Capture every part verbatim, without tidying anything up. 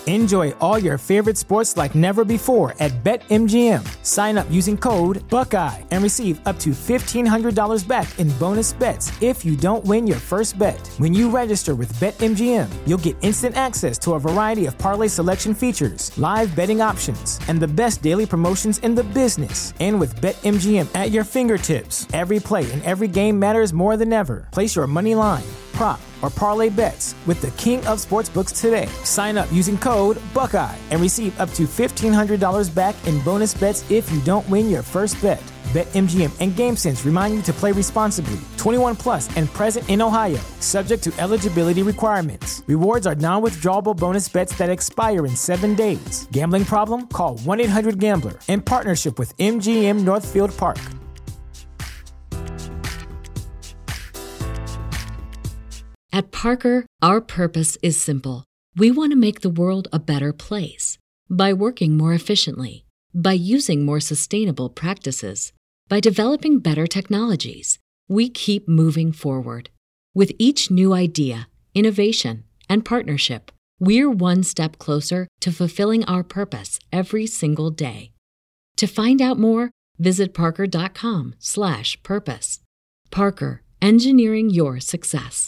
Enjoy all your favorite sports like never before at BetMGM. Sign up using code Buckeye and receive up to fifteen hundred dollars back in bonus bets if you don't win your first bet. When you register with BetMGM, you'll get instant access to a variety of parlay selection features, live betting options, and the best daily promotions in the business. And with BetMGM at your fingertips, every play and every game matters more than ever. Place your money line, prop, or parlay bets with the king of sportsbooks today. Sign up using code Buckeye and receive up to fifteen hundred dollars back in bonus bets if you don't win your first bet. BetMGM and GameSense remind you to play responsibly. twenty-one plus and present in Ohio, subject to eligibility requirements. Rewards are non-withdrawable bonus bets that expire in seven days. Gambling problem? Call one eight hundred gambler in partnership with M G M Northfield Park. At Parker, our purpose is simple. We want to make the world a better place by working more efficiently, by using more sustainable practices, by developing better technologies. We keep moving forward. With each new idea, innovation, and partnership, we're one step closer to fulfilling our purpose every single day. To find out more, visit parker.com slash purpose. Parker, engineering your success.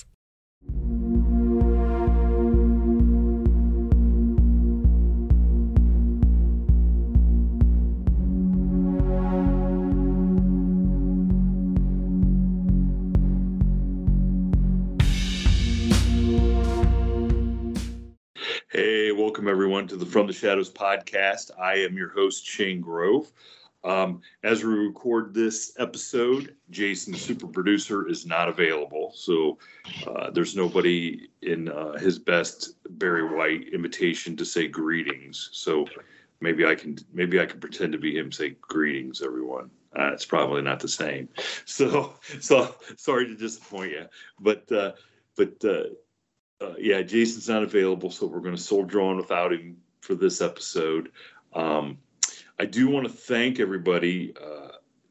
Hey, welcome everyone to the From the Shadows podcast. I am your host, Shane Grove. Um, as we record this episode, Jason, the super producer, is not available. So uh, there's nobody in uh, his best Barry White imitation to say greetings. So maybe I can maybe I can pretend to be him, say greetings, everyone. Uh, it's probably not the same. So so sorry to disappoint you, but uh, but uh, uh, yeah, Jason's not available, so we're going to soldier on without him for this episode. Um, I do want to thank everybody uh,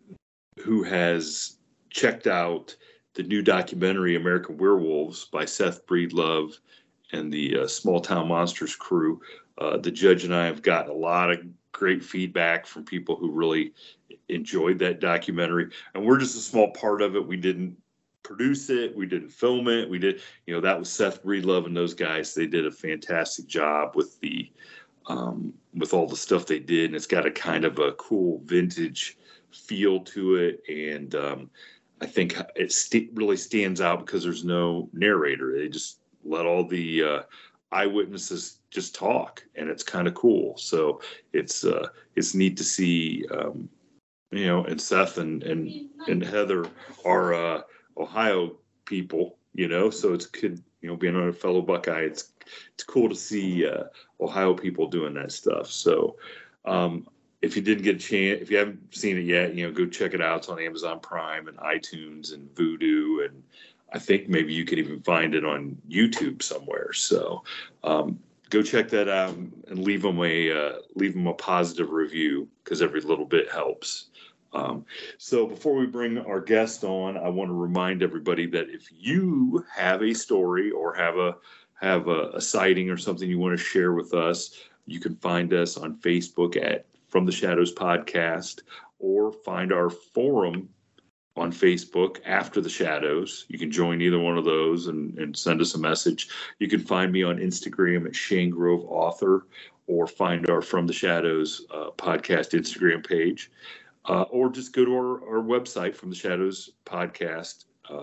who has checked out the new documentary, American Werewolves, by Seth Breedlove and the uh, Small Town Monsters crew. Uh, the judge and I have gotten a lot of great feedback from people who really enjoyed that documentary. And we're just a small part of it. We didn't produce it. We didn't film it. We did, you know, that was Seth Breedlove and those guys. They did a fantastic job with the Um, with all the stuff they did, and it's got a kind of a cool vintage feel to it. And um, I think it st- really stands out because there's no narrator. They just let all the uh, eyewitnesses just talk, and it's kind of cool. So it's uh, it's neat to see, um, you know, and Seth and and, and Heather are uh, Ohio people, you know, so it's good, you know, being on a fellow Buckeye. It's it's cool to see uh, Ohio people doing that stuff. So um, if you didn't get a chance, if you haven't seen it yet, you know, go check it out. It's on Amazon Prime and iTunes and Vudu. And I think maybe you could even find it on YouTube somewhere. So um, go check that out and leave them a, uh, leave them a positive review, because every little bit helps. Um, so before we bring our guest on, I want to remind everybody that if you have a story or have a have a, a sighting or something you want to share with us, you can find us on Facebook at From the Shadows Podcast, or find our forum on Facebook, After the Shadows. You can join either one of those and, and send us a message. You can find me on Instagram at Shane Grove Author, or find our From the Shadows uh, podcast Instagram page. Uh, or just go to our, our website, from the shadows podcast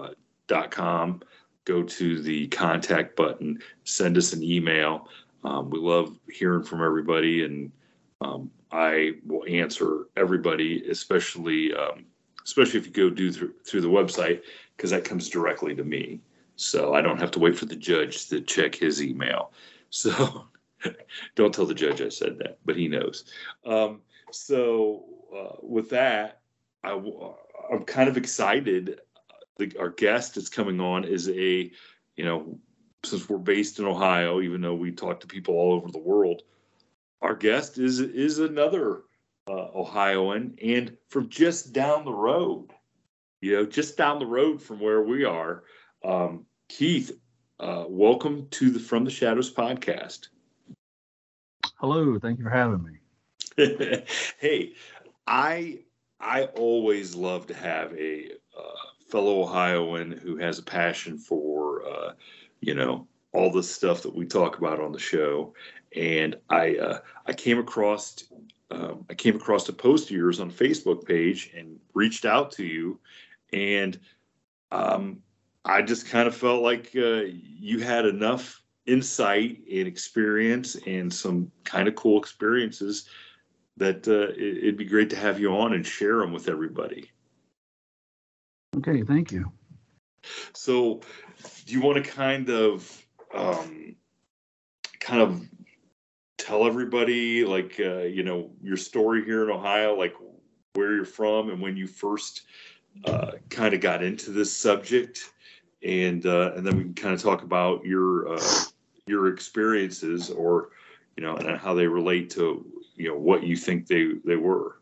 dot com. Go to the contact button, send us an email. Um, we love hearing from everybody, and um, I will answer everybody, especially um, especially if you go do through, through the website, because that comes directly to me. So I don't have to wait for the judge to check his email. So don't tell the judge I said that, but he knows. Um, so uh, with that, I, I'm kind of excited. The, our guest that's coming on is a, you know, since we're based in Ohio, even though we talk to people all over the world, our guest is is another uh, Ohioan, and from just down the road, you know, just down the road from where we are. Um, Keith, uh, welcome to the From the Shadows podcast. Hello, thank you for having me. Hey, I I always love to have a uh, fellow Ohioan who has a passion for, uh, you know, all the stuff that we talk about on the show. And I uh, I came across um, I came across a post of yours on Facebook page and reached out to you, and um, I just kind of felt like uh, you had enough insight and experience and some kind of cool experiences that uh, it'd be great to have you on and share them with everybody. Okay, thank you. So, do you want to kind of, um, kind of tell everybody, like, uh, you know, your story here in Ohio, like where you're from and when you first uh, kind of got into this subject, and uh, and then we can kind of talk about your uh, your experiences, or you know, and how they relate to, you know, what you think they they were.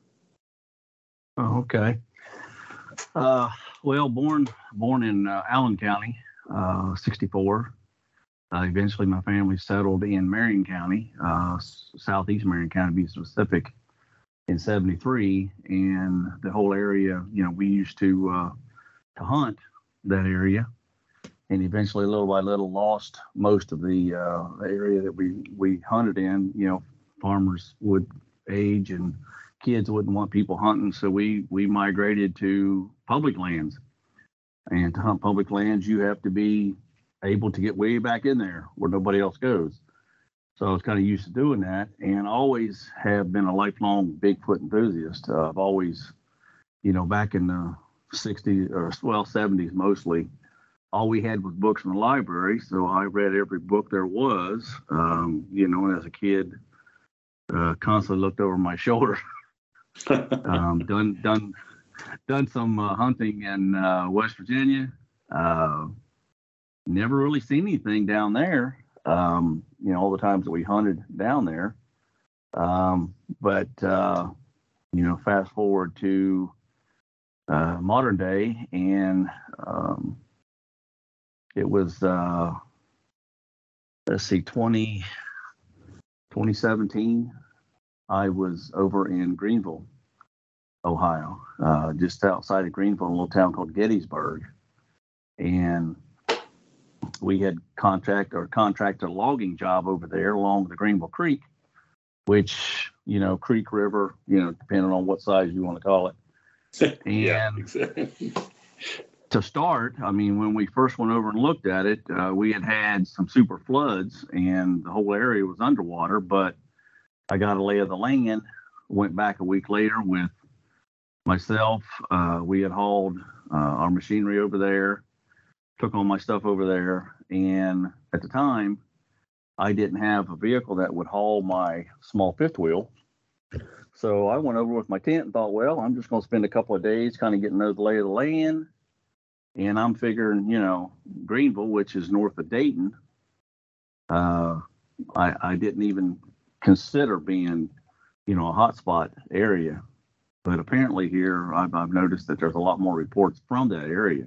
Oh, okay. Uh, well, born born in uh, Allen County, uh, sixty-four. Uh, eventually, my family settled in Marion County, uh, southeast Marion County, to be specific, in seventy-three. And the whole area, you know, we used to uh, to hunt that area, and eventually, little by little, lost most of the uh, area that we we hunted in. You know, farmers would age and kids wouldn't want people hunting, so we we migrated to public lands. And to hunt public lands, you have to be able to get way back in there where nobody else goes. So I was kind of used to doing that, and always have been a lifelong Bigfoot enthusiast. Uh, I've always, you know, back in the sixties or well seventies mostly, all we had was books in the library, so I read every book there was. Um, you know, and as a kid, uh, constantly looked over my shoulder. um, done done done some uh, hunting in uh, West Virginia. Uh, never really seen anything down there. Um, you know, all the times that we hunted down there. Um, but uh, you know, fast forward to uh, modern day, and um, it was uh, let's see, twenty, twenty seventeen. I was over in Greenville, Ohio, uh, just outside of Greenville, in a little town called Gettysburg. And we had contract or contracted a logging job over there along the Greenville Creek, which, you know, Creek River, you know, depending on what size you want to call it. And yeah, exactly. To start, I mean, when we first went over and looked at it, uh, we had had some super floods and the whole area was underwater, but I got a lay of the land, went back a week later with myself. Uh, we had hauled uh, our machinery over there, took all my stuff over there. And at the time, I didn't have a vehicle that would haul my small fifth wheel. So I went over with my tent and thought, well, I'm just going to spend a couple of days kind of getting to know the lay of the land. And I'm figuring, you know, Greenville, which is north of Dayton, uh, I, I didn't even consider being, you know, a hotspot area. But apparently here, I've, I've noticed that there's a lot more reports from that area.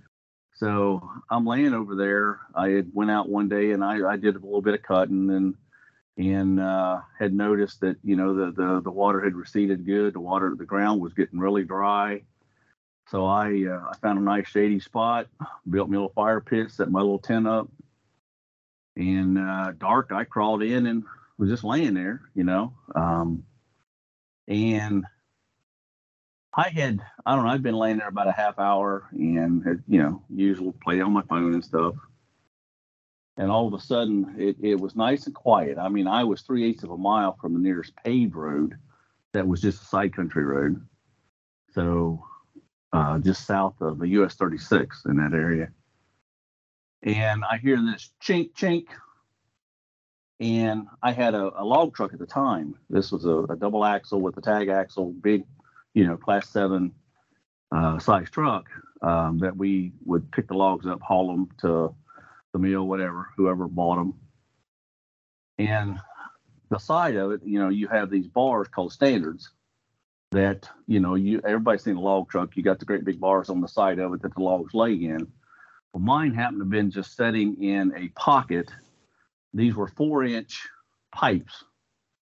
So I'm laying over there. I had went out one day and I, I did a little bit of cutting and and uh, had noticed that, you know, the, the, the water had receded good. The water, the ground was getting really dry. So I uh, I found a nice shady spot, built me a little fire pit, set my little tent up. And uh, dark, I crawled in and was just laying there, you know. Um, and I had, I don't know, I'd been laying there about a half hour and had, you know, usual play on my phone and stuff. And all of a sudden, it, it was nice and quiet. I mean, I was three-eighths of a mile from the nearest paved road that was just a side country road. So uh, just south of the U S thirty-six in that area. And I hear this chink, chink. And I had a, a log truck at the time. This was a, a double axle with a tag axle, big, you know, class seven uh, size truck um, that we would pick the logs up, haul them to the mill, whatever, whoever bought them. And the side of it, you know, you have these bars called standards that, you know, you everybody's seen a log truck. You got the great big bars on the side of it that the logs lay in. Well, mine happened to have been just setting in a pocket. These were four inch pipes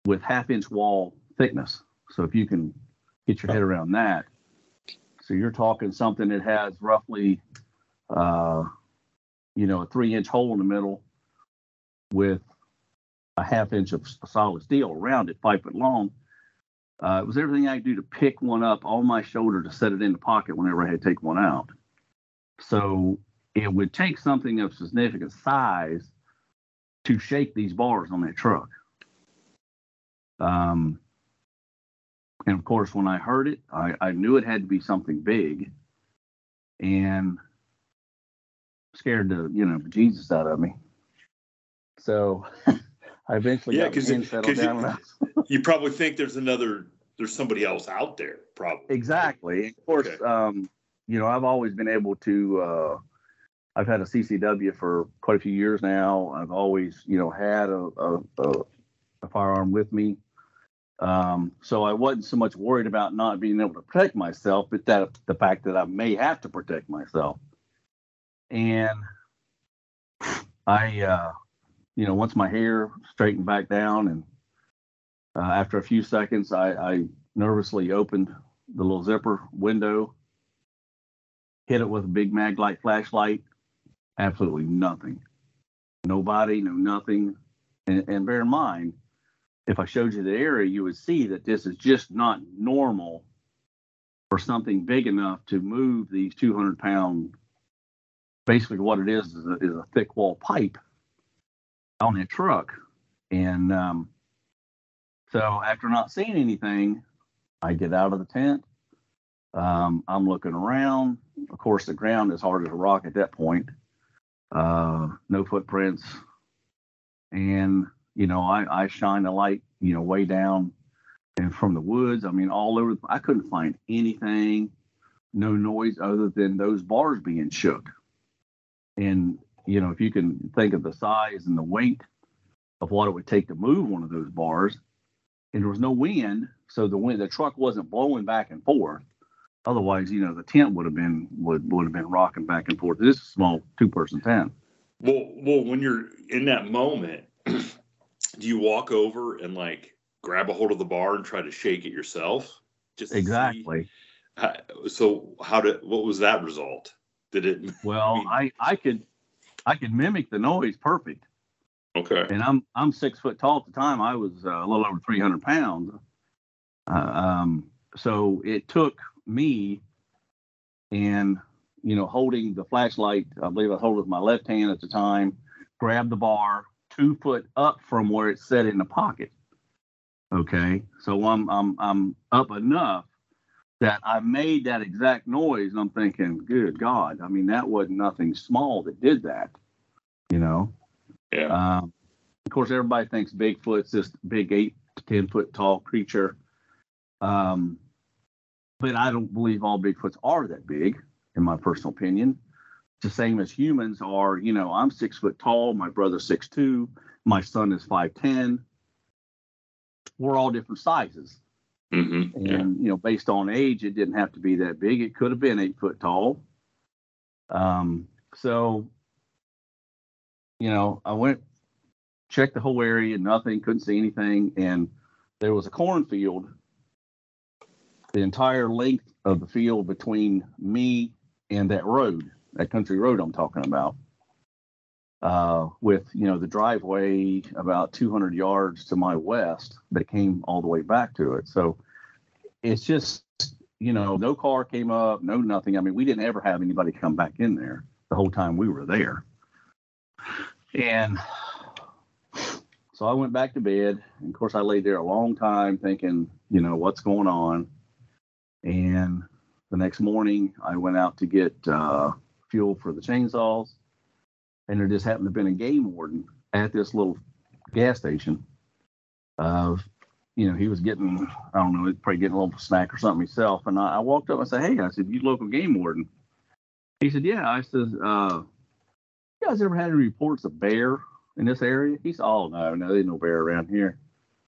with half inch wall thickness. So if you can get your head around that, so you're talking something that has roughly, uh, you know, a three inch hole in the middle with a half inch of solid steel around it, five foot long. Uh, it was everything I could do to pick one up on my shoulder to set it in the pocket whenever I had to take one out. So it would take something of significant size to shake these bars on that truck. Um, and of course, when I heard it, I, I knew it had to be something big, and scared the, you know, Jesus out of me. So I eventually yeah, got my hand settled down. You, you probably think there's another, there's somebody else out there, probably. Exactly. Of course, okay. um, you know, I've always been able to, uh, I've had a C C W for quite a few years now. I've always, you know, had a, a, a, a firearm with me. Um, so I wasn't so much worried about not being able to protect myself, but that the fact that I may have to protect myself. And I, uh, you know, once my hair straightened back down, and uh, after a few seconds, I, I nervously opened the little zipper window, hit it with a big mag light flashlight. Absolutely nothing. Nobody, no nothing. And, and bear in mind, if I showed you the area, you would see that this is just not normal for something big enough to move these two hundred pound, basically what it is is a, is a thick wall pipe on that truck. And um, so after not seeing anything, I get out of the tent. Um, I'm looking around. Of course, the ground is hard as a rock at that point. Uh, no footprints. And, you know, I, I shine a light, you know, way down and from the woods. I mean, all over. I couldn't find anything, no noise other than those bars being shook. And, you know, if you can think of the size and the weight of what it would take to move one of those bars, and there was no wind, so the wind, the truck wasn't blowing back and forth. Otherwise, you know, the tent would have been would would have been rocking back and forth. This is a small two-person tent. Well, well, when you're in that moment, do you walk over and like grab a hold of the bar and try to shake it yourself? Just exactly. How, so, how did what was that result? Did it? Well, I, mean, I I could I could mimic the noise perfect. Okay. And I'm I'm six foot tall at the time. I was uh, a little over three hundred pounds. Uh, um, so it took me and, you know, holding the flashlight, I believe I held it with my left hand at the time, grab the bar two foot up from where it's set in the pocket. Okay. So I'm, I'm, I'm up enough that I made that exact noise. And I'm thinking, good God. I mean, that wasn't nothing small that did that, you know? Yeah. Um, of course, everybody thinks Bigfoot's this big eight to ten foot tall creature. Um, But I don't believe all Bigfoots are that big, in my personal opinion. It's the same as humans are. You know, I'm six foot tall. My brother's six two. My son is five ten. We're all different sizes. Mm-hmm. And, yeah. you know, based on age, it didn't have to be that big. It could have been eight foot tall. Um, so, you know, I went, checked the whole area, nothing, couldn't see anything. And there was a cornfield the entire length of the field between me and that road, that country road I'm talking about, uh, with, you know, the driveway about two hundred yards to my west that came all the way back to it. So it's just, you know, no car came up, no nothing. I mean, we didn't ever have anybody come back in there the whole time we were there. And so I went back to bed. And of course, I laid there a long time thinking, you know, what's going on? And the next morning, I went out to get uh, fuel for the chainsaws, and there just happened to have been a game warden at this little gas station. Uh, you know, he was getting, I don't know, probably getting a little snack or something himself. And I, I walked up and said, "Hey," I said, "You local game warden?" He said, "Yeah." I said, uh, "You guys ever had any reports of bear in this area?" He said, "Oh, no, no, there's no bear around here."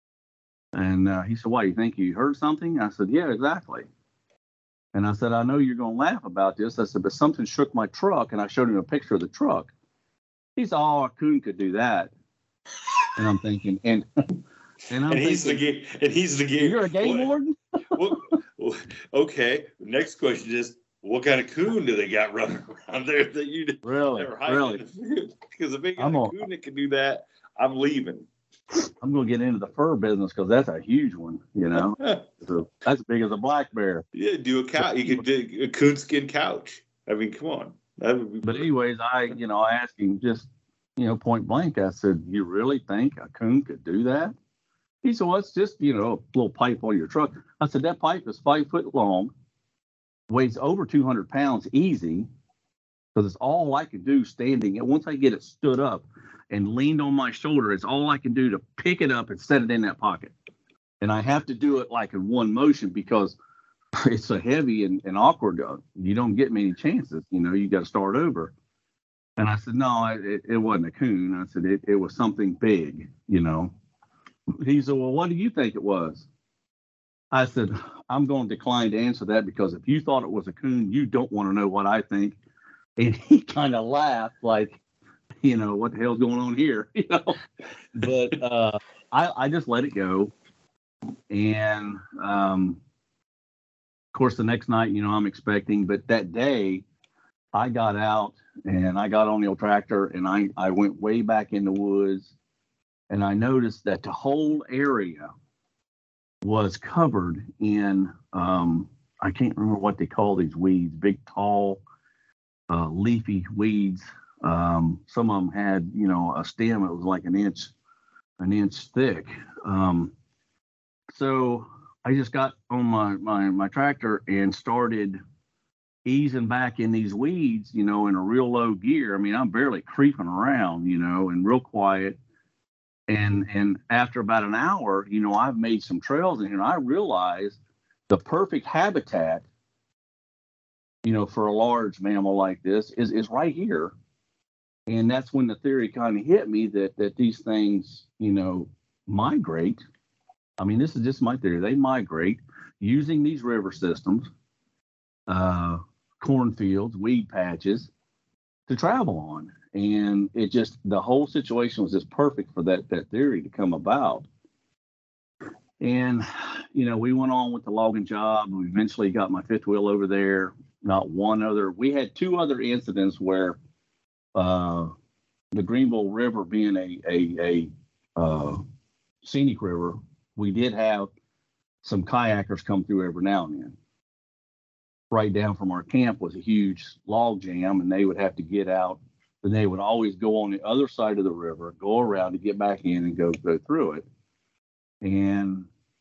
And uh, he said, "Why, you think you heard something?" I said, "Yeah, exactly." And I said, "I know you're going to laugh about this." I said, "But something shook my truck." And I showed him a picture of the truck. He said, "Oh, a coon could do that." And I'm thinking, and And, I'm and he's thinking, the game. And he's the game. You're a game what, warden? well, well, okay. Next question is, what kind of coon do they got running around there that you really, never hide really? in the field? Because if they got I'm a a, coon that can do that, I'm leaving. I'm going to get into the fur business because that's a huge one, you know. So that's as big as a black bear. Yeah, do a couch. You could do a coonskin couch. I mean, come on. That would be but anyways, I, you know, I asked him just, you know, point blank. I said, "You really think a coon could do that?" He said, "Well, it's just, you know, a little pipe on your truck." I said, "That pipe is five foot long, weighs over two hundred pounds easy, because it's all I can do standing. And once I get it stood up and leaned on my shoulder, it's all I can do to pick it up and set it in that pocket. And I have to do it like in one motion because it's so heavy and, and awkward. You don't get many chances. You know, you got to start over." And I said, "No, it, it wasn't a coon." I said, it, it was something big, you know. He said, "Well, what do you think it was?" I said, "I'm going to decline to answer that because if you thought it was a coon, you don't want to know what I think." And he kind of laughed like, you know, what the hell's going on here? You know, but uh, I, I just let it go. And um, of course, the next night, you know, I'm expecting, but that day I got out and I got on the old tractor and I, I went way back in the woods and I noticed that the whole area was covered in, um, I can't remember what they call these weeds, big, tall, uh, leafy weeds. Um, some of them had, you know, a stem that was like an inch, an inch thick. Um, so I just got on my, my, my tractor and started easing back in these weeds, you know, in a real low gear. I mean, I'm barely creeping around, you know, and real quiet. And, and after about an hour, you know, I've made some trails in here and I realized the perfect habitat, you know, for a large mammal like this is, is right here. And that's when the theory kind of hit me that that these things, you know, migrate. I mean, this is just my theory. They migrate using these river systems, uh, cornfields, weed patches to travel on. And it just, the whole situation was just perfect for that that theory to come about. And, you know, we went on with the logging job. We eventually got my fifth wheel over there. Not one other. We had two other incidents where uh, the Greenville River being a a, a uh, scenic river, we did have some kayakers come through every now and then. Right down from our camp was a huge log jam, and they would have to get out. Then they would always go on the other side of the river, go around to get back in and go go through it. And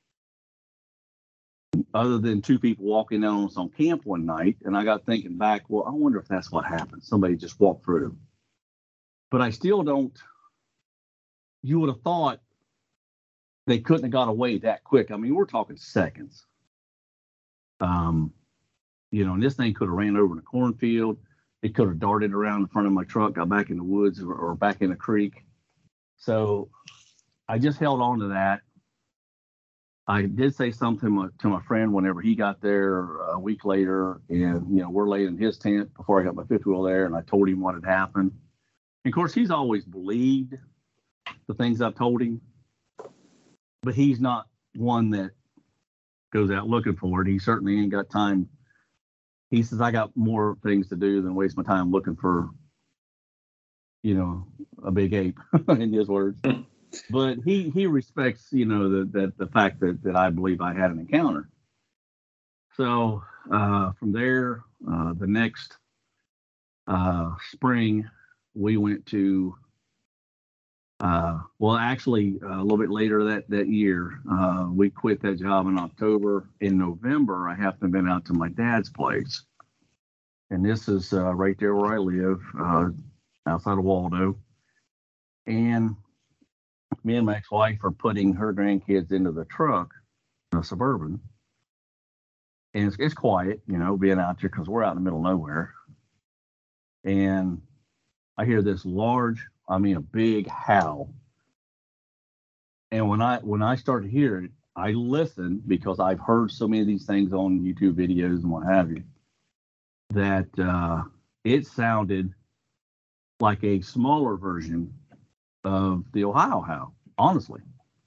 other than two people walking down on us on camp one night, and I got thinking back, well, I wonder if that's what happened. Somebody just walked through. But I still don't, you would have thought they couldn't have got away that quick. I mean, we're talking seconds. Um, you know, and this thing could have ran over in a cornfield. It could have darted around in front of my truck, got back in the woods or, or back in a creek. So I just held on to that. I did say something to my, to my friend whenever he got there a week later, and, you know, we're laying in his tent before I got my fifth wheel there, and I told him what had happened. And of course, he's always believed the things I've told him, but he's not one that goes out looking for it. He certainly ain't got time. He says, I got more things to do than waste my time looking for, you know, a big ape, in his words. But he he respects, you know, the the, the fact that, that I believe I had an encounter. So uh, from there, uh, the next uh, spring, we went to, uh, well, actually, uh, a little bit later that, that year, uh, we quit that job in October. In November, I happened to have been out to my dad's place. And this is uh, right there where I live, uh, outside of Waldo. And me and my ex-wife are putting her grandkids into the truck, a Suburban. And it's, it's quiet, you know, being out there because we're out in the middle of nowhere. And I hear this large, I mean, a big howl. And when I when I start to hear it, I listen because I've heard so many of these things on YouTube videos and what have you, that uh, it sounded like a smaller version of the Ohio howl, honestly.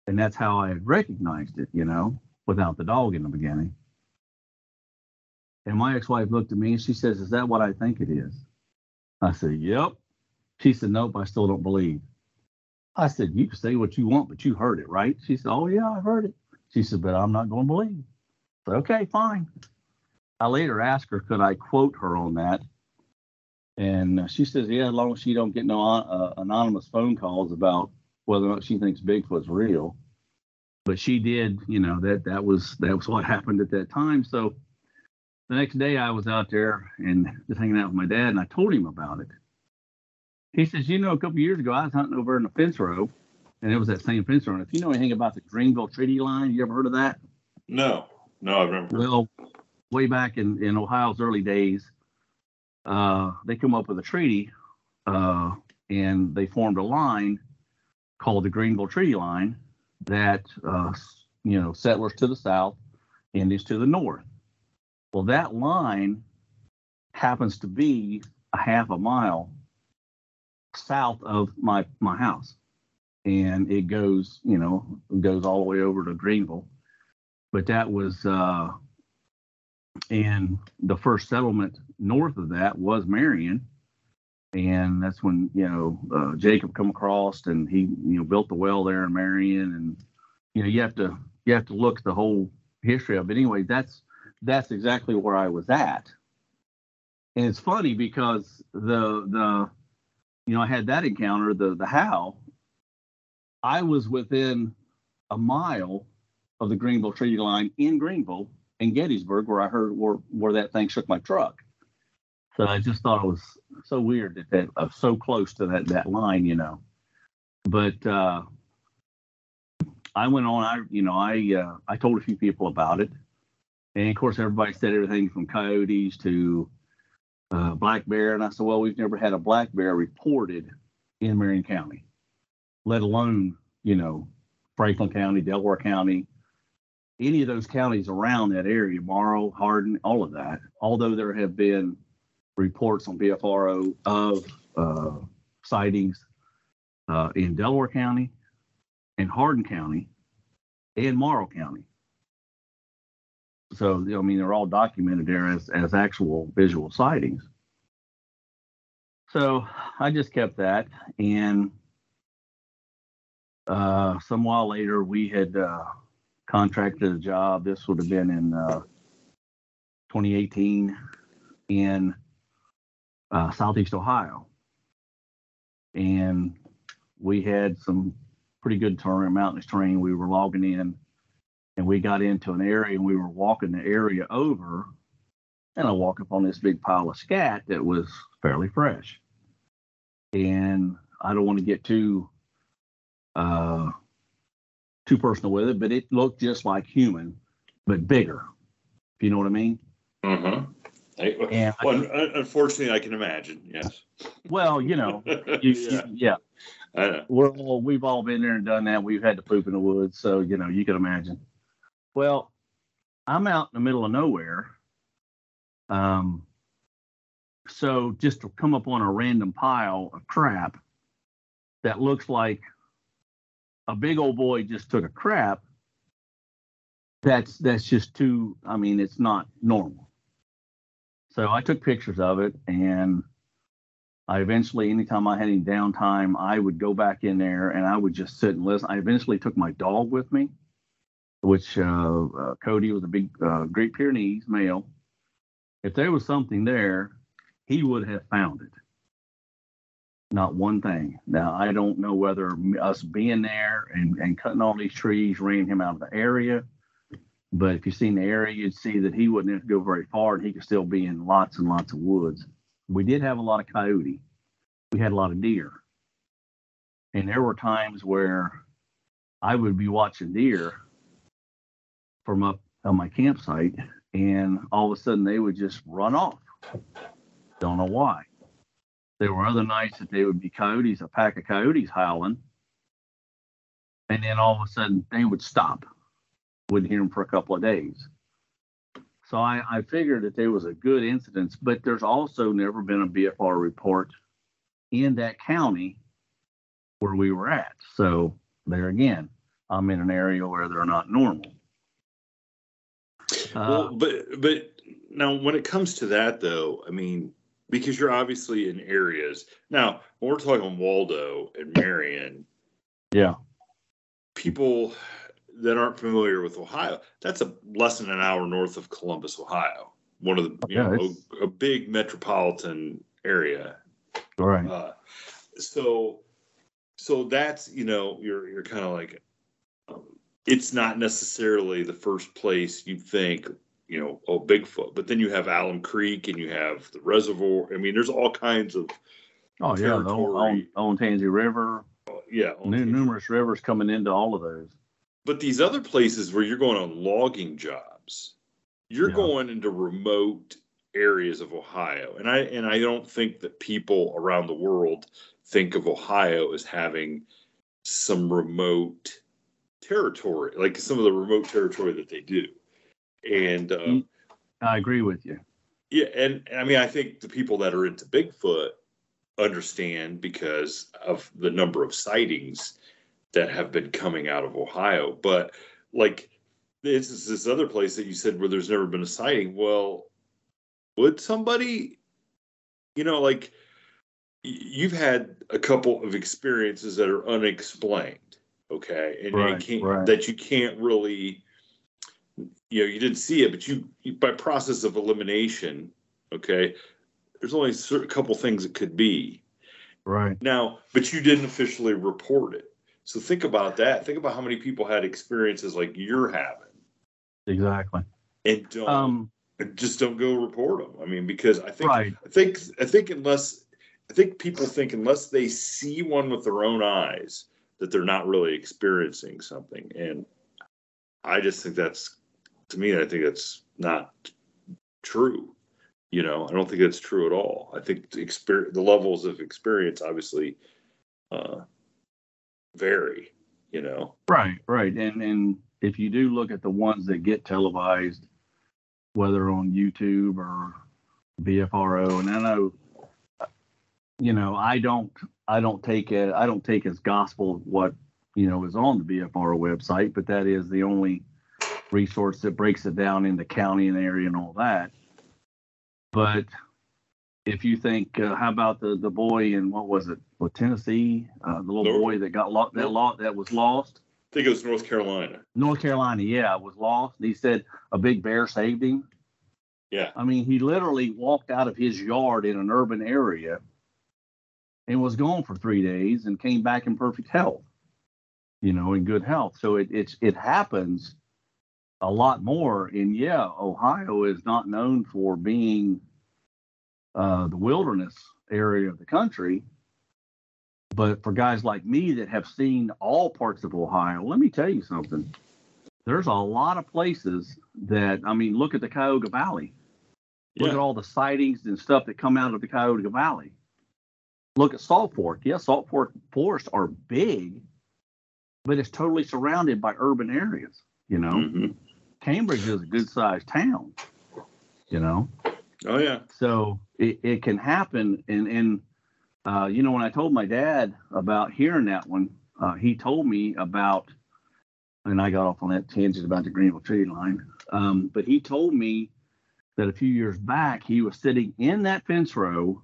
And that's how I had recognized it, you know, without the dog in the beginning. And my ex-wife looked at me and she says, "Is that what I think it is?" I said, "Yep." She said, "Nope, I still don't believe." I said, "You can say what you want, but you heard it, right?" She said, "Oh, yeah, I heard it." She said, "But I'm not going to believe." I said, "Okay, fine." I later asked her, could I quote her on that? And she says, "Yeah, as long as she don't get no uh, anonymous phone calls about whether or not she thinks Bigfoot's real." But she did, you know, that that was that was what happened at that time. So the next day I was out there and just hanging out with my dad, and I told him about it. He says, "You know, a couple of years ago, I was hunting over in the fence row, and it was that same fence row. And if you know anything about the Greenville Treaty Line, you ever heard of that?" No, no, I remember. Well, way back in, in Ohio's early days, uh, they come up with a treaty, uh, and they formed a line called the Greenville Treaty Line that, uh, you know, settlers to the south, Indians to the north. Well, that line happens to be a half a mile south of my my house, and it goes, you know, goes all the way over to Greenville. But that was, uh, and the first settlement north of that was Marion, and that's when, you know, uh, Jacob come across, and he, you know, built the well there in Marion, and you know, you have to you have to look at the whole history of it. Anyway, that's that's exactly where I was at, and it's funny because the the you know, I had that encounter, the the how. I was within a mile of the Greenville Treaty Line in Greenville and Gettysburg, where I heard where, where that thing shook my truck. So I just thought it was so weird that that I was so close to that that line, you know. But uh, I went on. I you know I uh, I told a few people about it, and of course everybody said everything from coyotes to uh, black bear, and I said, well, we've never had a black bear reported in Marion County, let alone, you know, Franklin County, Delaware County, any of those counties around that area, Morrow, Hardin, all of that. Although there have been reports on B F R O of uh, sightings uh, in Delaware County and Hardin County and Morrow County. So, I mean, they're all documented there as, as actual visual sightings. So I just kept that. And uh, some while later, we had uh, contracted a job. This would have been in uh, twenty eighteen in uh, Southeast Ohio. And we had some pretty good terrain, mountainous terrain. We were logging in, and we got into an area, and we were walking the area over, and I walk up on this big pile of scat that was fairly fresh. And I don't want to get too uh, too personal with it, but it looked just like human, but bigger, if you know what I mean. Mm-hmm. I, And well, I, unfortunately, I can imagine. Yes. Well, you know, you, yeah. you, yeah. I know. We're all, we've all been there and done that. We've had to poop in the woods, so you know, you can imagine. Well, I'm out in the middle of nowhere. Um, so just to come up on a random pile of crap that looks like a big old boy just took a crap, that's that's just too, I mean, it's not normal. So I took pictures of it, and I eventually, anytime I had any downtime, I would go back in there and I would just sit and listen. I eventually took my dog with me, which uh, uh, Cody was a big uh, Great Pyrenees male. If there was something there, he would have found it. Not one thing. Now, I don't know whether us being there and, and cutting all these trees ran him out of the area. But if you've seen the area, you'd see that he wouldn't have to go very far, and he could still be in lots and lots of woods. We did have a lot of coyote. We had a lot of deer. And there were times where I would be watching deer from up on my campsite, and all of a sudden they would just run off. Don't know why. There were other nights that they would be coyotes, a pack of coyotes howling, and then all of a sudden they would stop. Wouldn't hear them for a couple of days. So I, I figured that there was a good incidence, but there's also never been a B F R report in that county where we were at. So there again, I'm in an area where they're not normal. Uh, well, but but now when it comes to that, though, I mean, because you're obviously in areas now. When we're talking Waldo and Marion, yeah, people that aren't familiar with Ohio, that's a less than an hour north of Columbus, Ohio. One of the you yeah, know a, a big metropolitan area. right. Uh, so so that's you know you're you're kind of like. Um, it's not necessarily the first place you think, you know, oh, Bigfoot, but then you have Alum Creek and you have the reservoir. I mean, there's all kinds of Oh yeah, the on, on Tansy River. Yeah, New, numerous rivers coming into all of those. But these other places where you're going on logging jobs, you're yeah. going into remote areas of Ohio, and I and I don't think that people around the world think of Ohio as having some remote territory, like some of the remote territory that they do. And um, I agree with you. Yeah, and I mean, I think the people that are into Bigfoot understand because of the number of sightings that have been coming out of Ohio. But like, this is this other place that you said where there's never been a sighting. Well, would somebody, you know, like you've had a couple of experiences that are unexplained. Okay, and right, you can't, right. that you can't really, you know, you didn't see it, but you, you by process of elimination, okay, there's only a couple things it could be. Right. Now, but you didn't officially report it. So think about that. Think about how many people had experiences like you're having. Exactly. And don't um, just don't go report them. I mean, because I think right. I think I think unless I think people think unless they see one with their own eyes, that they're not really experiencing something. And I just think that's, to me, I think that's not true. You know, I don't think that's true at all. I think the, experience, the levels of experience obviously uh, vary, you know. Right, right. And and if you do look at the ones that get televised, whether on YouTube or B F R O, and I know, you know, I don't, I don't take it, I don't take as gospel what, you know, is on the B F R O website, but that is the only resource that breaks it down in the county and area and all that. But if you think, uh, how about the, the boy in, what was it, what, Tennessee, uh, the little North, boy that got lost, that lot that was lost. I think it was North Carolina. North Carolina, yeah, was lost. He said a big bear saved him. Yeah. I mean, he literally walked out of his yard in an urban area and was gone for three days and came back in perfect health, you know, in good health. So it it's it happens a lot more. And yeah, Ohio is not known for being uh, the wilderness area of the country. But for guys like me that have seen all parts of Ohio, let me tell you something. There's a lot of places that, I mean, look at the Cuyahoga Valley. Look yeah. at all the sightings and stuff that come out of the Cuyahoga Valley. Look at Salt Fork. Yes, Salt Fork forests are big, but it's totally surrounded by urban areas, you know. Mm-hmm. Cambridge is a good-sized town, you know. Oh, yeah. So it, it can happen. And, and uh, you know, when I told my dad about hearing that one, uh, he told me about, and I got off on that tangent about the Greenville tree line, um, but he told me that a few years back, he was sitting in that fence row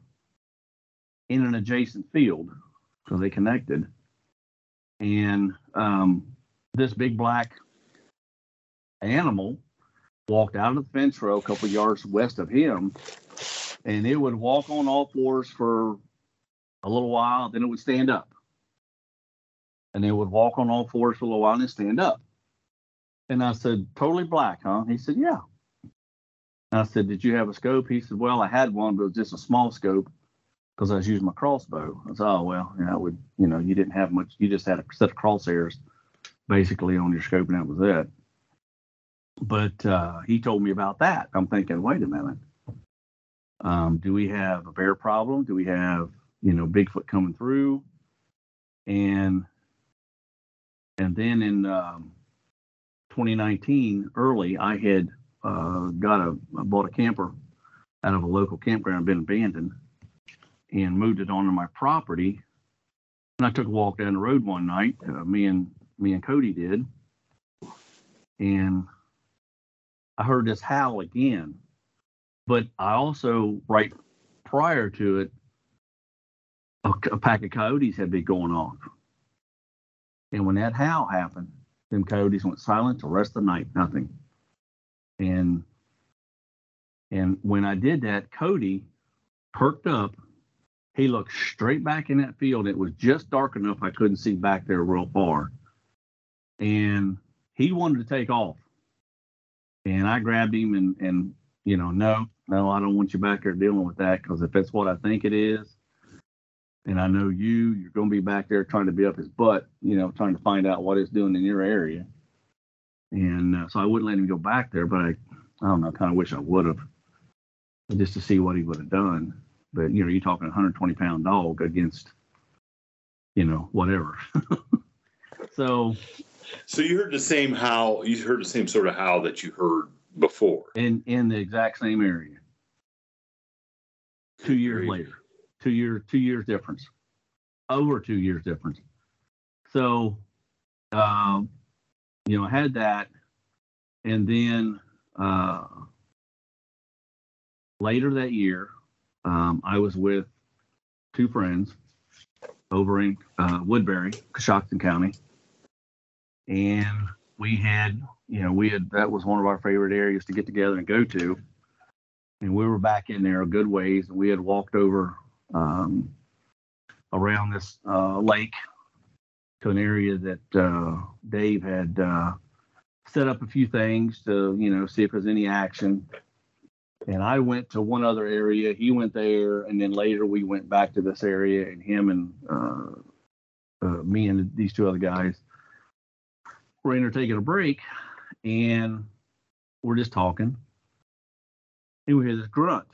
in an adjacent field, because they connected. And um, this big black animal walked out of the fence row a couple of yards west of him, and it would walk on all fours for a little while, then it would stand up. And it would walk on all fours for a little while and then stand up. And I said, totally black, huh? He said, yeah. And I said, did you have a scope? He said, well, I had one, but it was just a small scope because I was using my crossbow. I said, oh, well, you know, I would, you know, you didn't have much. You just had a set of crosshairs basically on your scope, and that was it. But uh, he told me about that. I'm thinking, wait a minute. Um, do we have a bear problem? Do we have, you know, Bigfoot coming through? And and then in um, twenty nineteen, early, I had uh, got a I bought a camper out of a local campground, been abandoned, and moved it onto my property. And I took a walk down the road one night. Uh, me and me and Cody did. And I heard this howl again. But I also, right prior to it, a, a pack of coyotes had been going off. And when that howl happened, them coyotes went silent the rest of the night, nothing. And and when I did that, Cody perked up. He looked straight back in that field. It was just dark enough I couldn't see back there real far. And he wanted to take off. And I grabbed him and, and you know, no, no, I don't want you back there dealing with that, because if that's what I think it is, and I know you, you're going to be back there trying to be up his butt, you know, trying to find out what it's doing in your area. And uh, so I wouldn't let him go back there, but I, I don't know, kind of wish I would have, just to see what he would have done. But, you know, you're talking a one hundred twenty pound dog against, you know, whatever. so. So you heard the same howl, you heard the same sort of howl that you heard before. In in the exact same area. Two years Great. later. Two years, two years difference. Over two years difference. So, um, you know, I had that. And then uh, later that year, um, I was with two friends over in uh, Woodbury, Coshocton County. And we had, you know, we had, that was one of our favorite areas to get together and go to. And we were back in there a good ways. And we had walked over um, around this uh, lake to an area that uh, Dave had uh, set up a few things to, you know, see if there's any action. And I went to one other area. He went there. And then later we went back to this area, and him and uh, uh, me and these two other guys we're in there taking a break, and we're just talking. And we hear this grunt.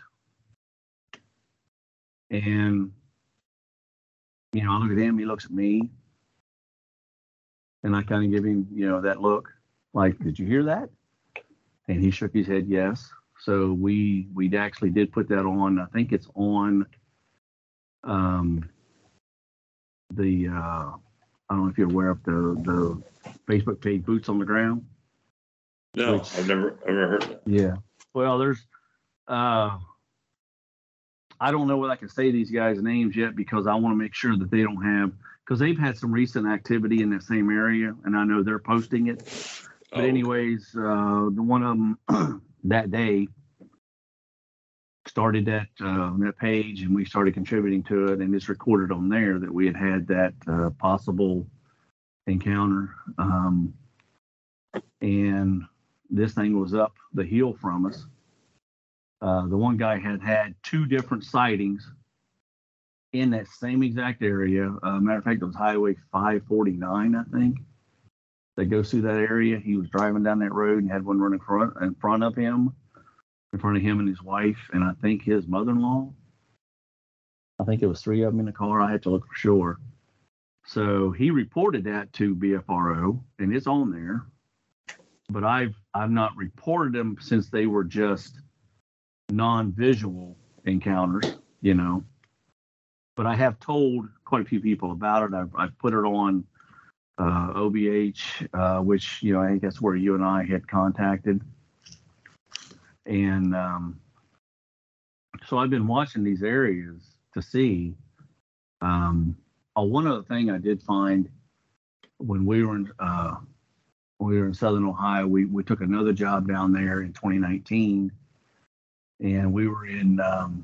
And, you know, I look at him, he looks at me. And I kind of give him, you know, that look, like, did you hear that? And he shook his head, yes. So we we actually did put that on. I think it's on um, the, uh, I don't know if you're aware of the, the Facebook page, Boots on the Ground. No, which, I've never, I've never heard that. Yeah. Well, there's, uh, I don't know what I can say these guys' names yet, because I want to make sure that they don't have, because they've had some recent activity in that same area, and I know they're posting it. But Oh. anyways, uh, the one of them that day started that uh, that page, and we started contributing to it, and it's recorded on there that we had had that uh, possible encounter. Um, and this thing was up the hill from us. Uh, the one guy had had two different sightings in that same exact area. Uh, matter of fact, it was Highway five forty-nine, I think, that goes through that area. He was driving down that road and had one running front, in front of him, in front of him and his wife, and I think his mother-in-law. I think it was three of them in the car. I had to look for sure. So he reported that to B F R O, and it's on there. But I've I've not reported them since they were just non-visual encounters, you know. But I have told quite a few people about it. I've, I've put it on uh, O B H, uh, which, you know, I think that's where you and I had contacted. And um, so I've been watching these areas to see. Um, oh, one other thing I did find when we were in uh, when we were in Southern Ohio, we we took another job down there in twenty nineteen, and we were in um,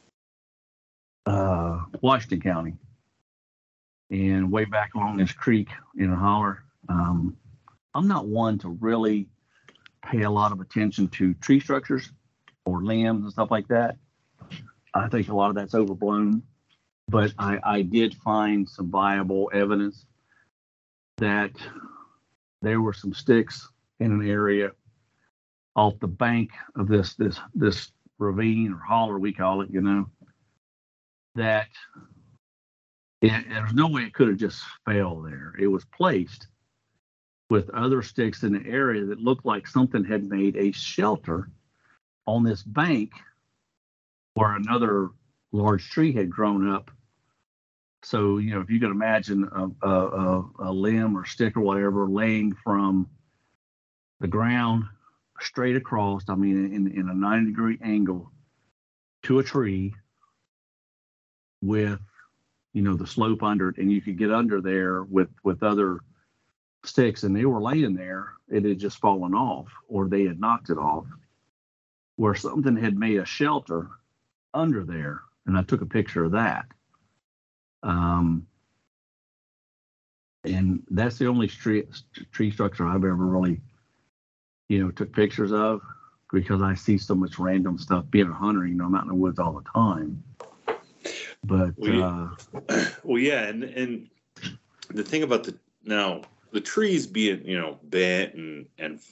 uh, Washington County, and way back along this creek in a holler. Um, I'm not one to really pay a lot of attention to tree structures or limbs and stuff like that. I think a lot of that's overblown, but I, I did find some viable evidence that there were some sticks in an area off the bank of this this this ravine or holler, we call it, you know, that it, there's no way it could have just fell there. It was placed with other sticks in the area that looked like something had made a shelter on this bank where another large tree had grown up So, you know, if you could imagine a, a, a limb or stick or whatever laying from the ground straight across, I mean, in, in a ninety degree angle to a tree with, you know, the slope under it, and you could get under there with, with other sticks, and they were laying there, it had just fallen off, or they had knocked it off, where something had made a shelter under there. And I took a picture of that. Um, and that's the only tree, tree structure I've ever really, you know, took pictures of, because I see so much random stuff. Being a hunter, you know, I'm out in the woods all the time. But well, uh, well yeah, and and the thing about the now the trees being, you know, bent and and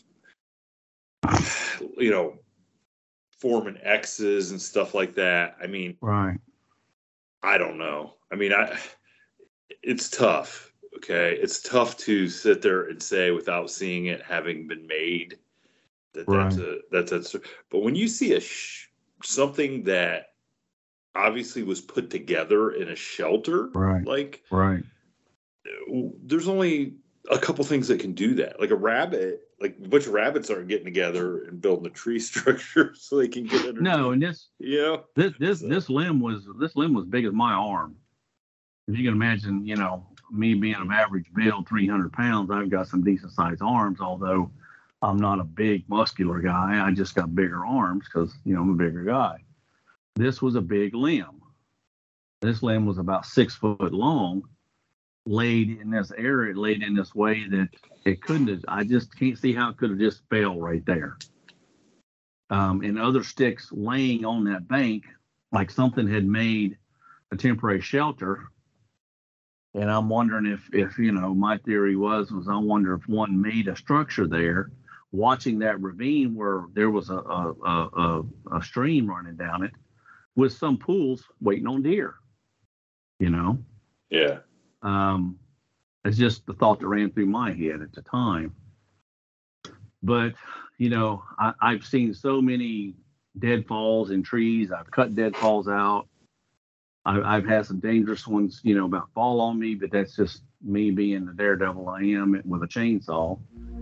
you know, forming X's and stuff like that. I mean, right. I don't know. I mean, I it's tough. Okay, it's tough to sit there and say without seeing it having been made that that's right. a that's a. But when you see a sh- something that obviously was put together in a shelter, right, like right, there's only a couple things that can do that. Like a rabbit, like a bunch of rabbits aren't getting together and building a tree structure so they can get underneath. No, and this, you know, this this so. this limb was this limb was big as my arm. If you can imagine, you know, me being of average build, three hundred pounds, I've got some decent sized arms, although I'm not a big muscular guy. I just got bigger arms because, you know, I'm a bigger guy. This was a big limb. This limb was about six foot long, laid in this area, laid in this way that it couldn't have, I just can't see how it could have just fell right there. Um, and other sticks laying on that bank, like something had made a temporary shelter. And I'm wondering if, if, you know, my theory was, was I wonder if one made a structure there, watching that ravine where there was a, a, a, a stream running down it, with some pools waiting on deer, you know? Yeah. Um, it's just the thought that ran through my head at the time. But, you know, I, I've seen so many deadfalls in trees. I've cut deadfalls out. I, I've had some dangerous ones, you know, about fall on me, but that's just me being the daredevil I am with a chainsaw.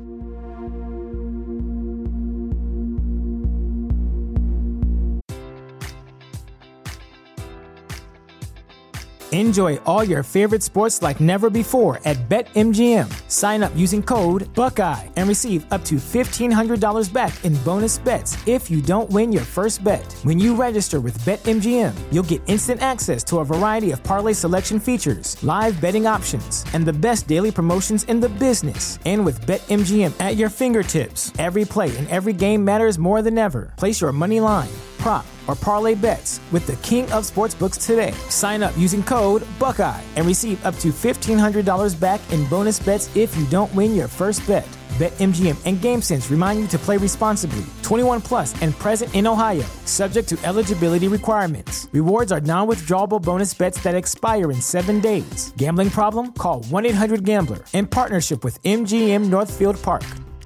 Enjoy all your favorite sports like never before at BetMGM. Sign up using code Buckeye and receive up to fifteen hundred dollars back in bonus bets if you don't win your first bet. When you register with BetMGM, you'll get instant access to a variety of parlay selection features, live betting options, and the best daily promotions in the business. And with BetMGM at your fingertips, every play and every game matters more than ever. Place your money line, prop, or parlay bets with the king of sportsbooks today. Sign up using code Buckeye and receive up to fifteen hundred dollars back in bonus bets if you don't win your first bet. BetMGM and GameSense remind you to play responsibly. twenty-one plus and present in Ohio, subject to eligibility requirements. Rewards are non-withdrawable bonus bets that expire in seven days. Gambling problem? Call one eight hundred gambler in partnership with M G M Northfield Park.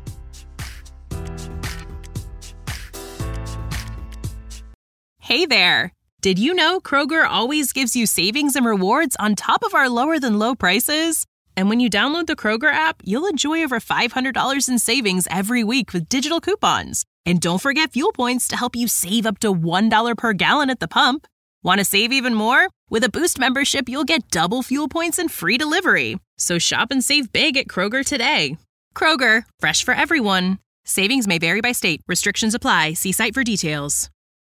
Hey there! Did you know Kroger always gives you savings and rewards on top of our lower-than-low prices? And when you download the Kroger app, you'll enjoy over five hundred dollars in savings every week with digital coupons. And don't forget fuel points to help you save up to one dollar per gallon at the pump. Want to save even more? With a Boost membership, you'll get double fuel points and free delivery. So shop and save big at Kroger today. Kroger, fresh for everyone. Savings may vary by state. Restrictions apply. See site for details.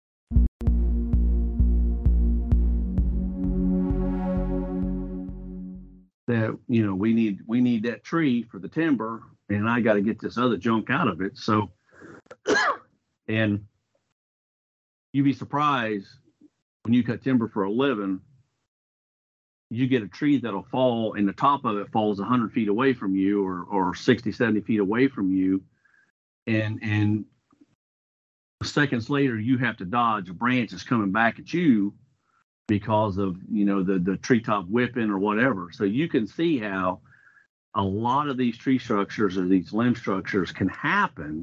That, you know, we need we need that tree for the timber, and I got to get this other junk out of it. So, and you'd be surprised when you cut timber for a living, you get a tree that'll fall and the top of it falls one hundred feet away from you, or or sixty, seventy feet away from you, and and seconds later you have to dodge a branch that's coming back at you because of, you know, the, the treetop whipping or whatever. So you can see how a lot of these tree structures or these limb structures can happen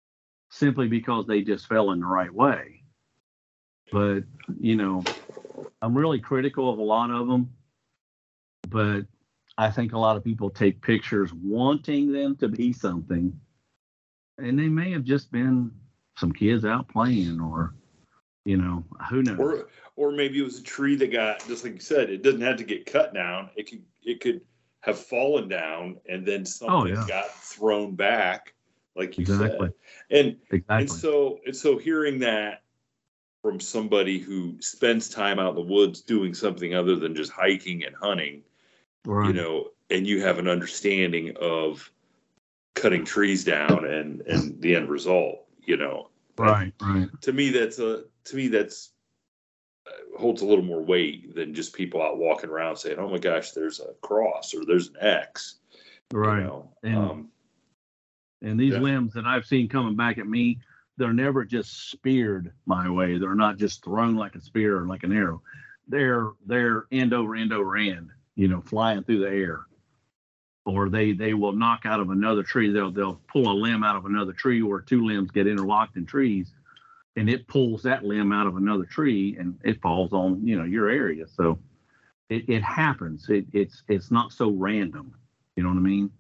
simply because they just fell in the right way. But, you know, I'm really critical of a lot of them, but I think a lot of people take pictures wanting them to be something, and they may have just been some kids out playing, or, you know, who knows? Or, or maybe it was a tree that got, just like you said, it doesn't have to get cut down. It could, it could have fallen down, and then something Oh, yeah. got thrown back, like you Exactly. said. And Exactly. and so and so hearing that from somebody who spends time out in the woods doing something other than just hiking and hunting, Right. you know, and you have an understanding of cutting trees down and and the end result, you know. Right. Right. To me, that's a to me that's uh, holds a little more weight than just people out walking around saying, "Oh my gosh, there's a cross or there's an X." Right. You know? And, um, and these yeah. limbs that I've seen coming back at me, they're never just speared my way. They're not just thrown like a spear or like an arrow. They're they're end over end over end, you know, flying through the air. Or they they will knock out of another tree. They'll they'll pull a limb out of another tree, or two limbs get interlocked in trees, and it pulls that limb out of another tree, and it falls on, you know, your area. So it, it happens. It, it's it's not so random. You know what I mean?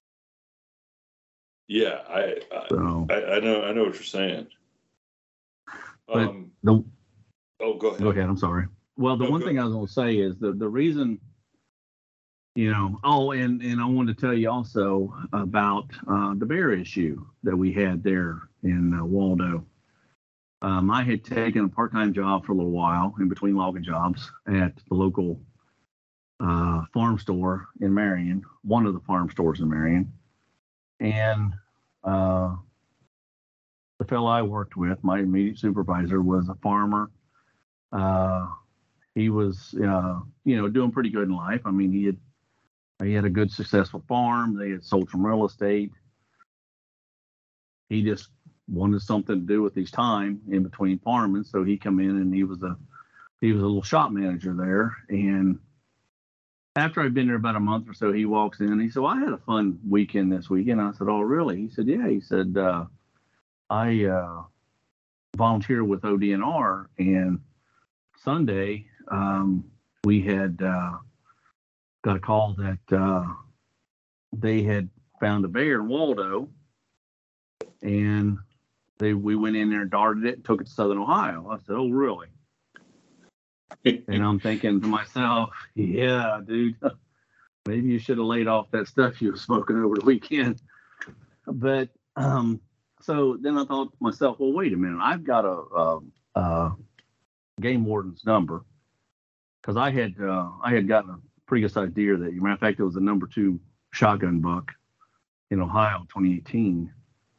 yeah, I I, So I I know I know what you're saying. But Um, the oh, go ahead. go ahead. I'm sorry. Well, the No, one go thing I was going to say is the the reason. You know, oh, and, and I wanted to tell you also about uh, the bear issue that we had there in uh, Waldo. Um, I had taken a part-time job for a little while in between logging jobs at the local uh, farm store in Marion, one of the farm stores in Marion. And uh, the fellow I worked with, my immediate supervisor, was a farmer. Uh, he was, uh, you know, doing pretty good in life. I mean, he had He had a good, successful farm. They had sold some real estate. He just wanted something to do with his time in between farming, so he come in and he was a he was a little shop manager there. And after I'd been there about a month or so, he walks in and he said, "Well, I had a fun weekend this weekend." I said, "Oh, really?" He said, "Yeah." He said, uh, "I uh, volunteer with O D N R, and Sunday um, we had." Uh, got a call that uh, they had found a bear in Waldo, and they we went in there and darted it and took it to Southern Ohio. I said, "Oh, really?" And I'm thinking to myself, "Yeah, dude, maybe you should have laid off that stuff you were smoking over the weekend." But um, so then I thought to myself, "Well, wait a minute. I've got a, a, a game warden's number, because I had uh, I had gotten a pretty good sized deer that, matter of fact, it was the number two shotgun buck in Ohio, twenty eighteen.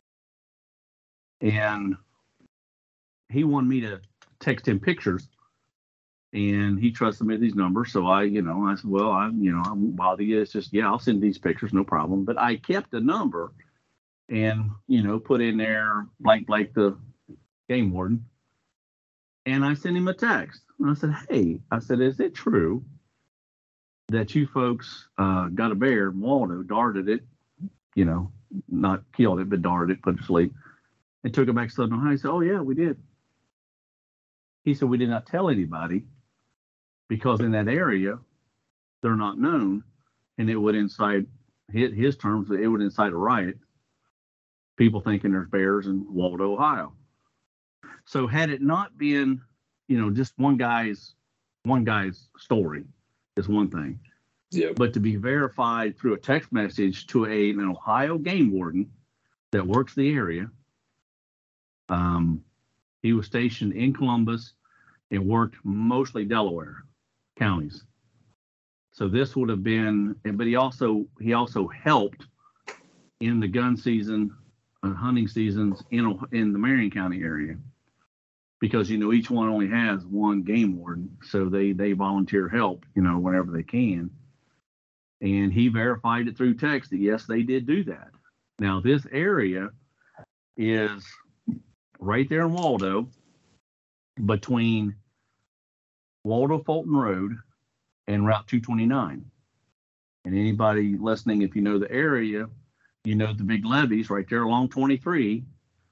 And he wanted me to text him pictures, and he trusted me with these numbers. So I, you know, I said, well, I, you know, I won't bother you. It's just, yeah, I'll send these pictures, no problem. But I kept the number and, you know, put in there blank, blank, the game warden. And I sent him a text. And I said, "Hey," I said, "is it true that you folks uh, got a bear in Waldo, darted it, you know, not killed it, but darted it, put it to sleep, and took it back to Southern Ohio?" He said, "Oh, yeah, we did." He said, "We did not tell anybody because in that area, they're not known, and it would incite," his, his terms, "it would incite a riot, people thinking there's bears in Waldo, Ohio." So had it not been, you know, just one guy's one guy's story, is one thing. Yeah. But to be verified through a text message to a, an Ohio game warden that works the area, um, he was stationed in Columbus and worked mostly Delaware counties. So this would have been, but he also he also helped in the gun season, uh, hunting seasons in in the Marion County area. Because, you know, each one only has one game warden, so they they volunteer help, you know, whenever they can. And he verified it through text that, yes, they did do that. Now, this area is right there in Waldo, between Waldo Fulton Road and Route two twenty-nine. And anybody listening, if you know the area, you know the big levees right there along twenty-three,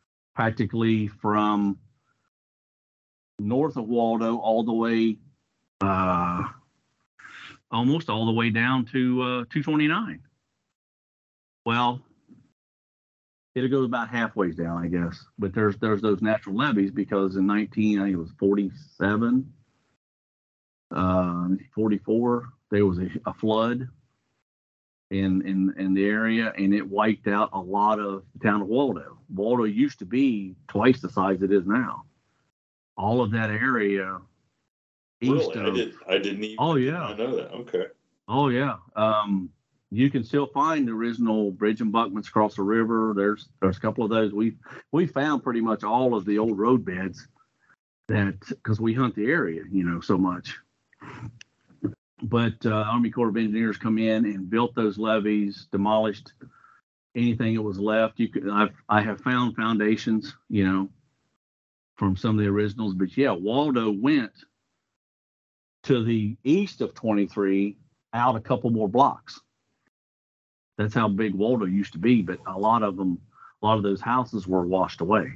practically from north of Waldo all the way uh, almost all the way down to uh, two twenty-nine. Well, it goes about halfway down, I guess. But there's there's those natural levees because in nineteen, I think it was forty-seven, uh, forty-four, there was a, a flood in, in in the area, and it wiped out a lot of the town of Waldo. Waldo used to be twice the size it is now. All of that area east really? of, I, did, I didn't even oh, yeah. I know that. Okay. Oh, yeah. Um, you can still find the original bridge embankments across the river. There's there's a couple of those. We we found pretty much all of the old road beds that because we hunt the area, you know, so much. But uh, Army Corps of Engineers come in and built those levees, demolished anything that was left. You could I've I have found foundations, you know, from some of the originals. But yeah, Waldo went to the east of twenty-three out a couple more blocks. That's how big Waldo used to be, but a lot of them, a lot of those houses were washed away.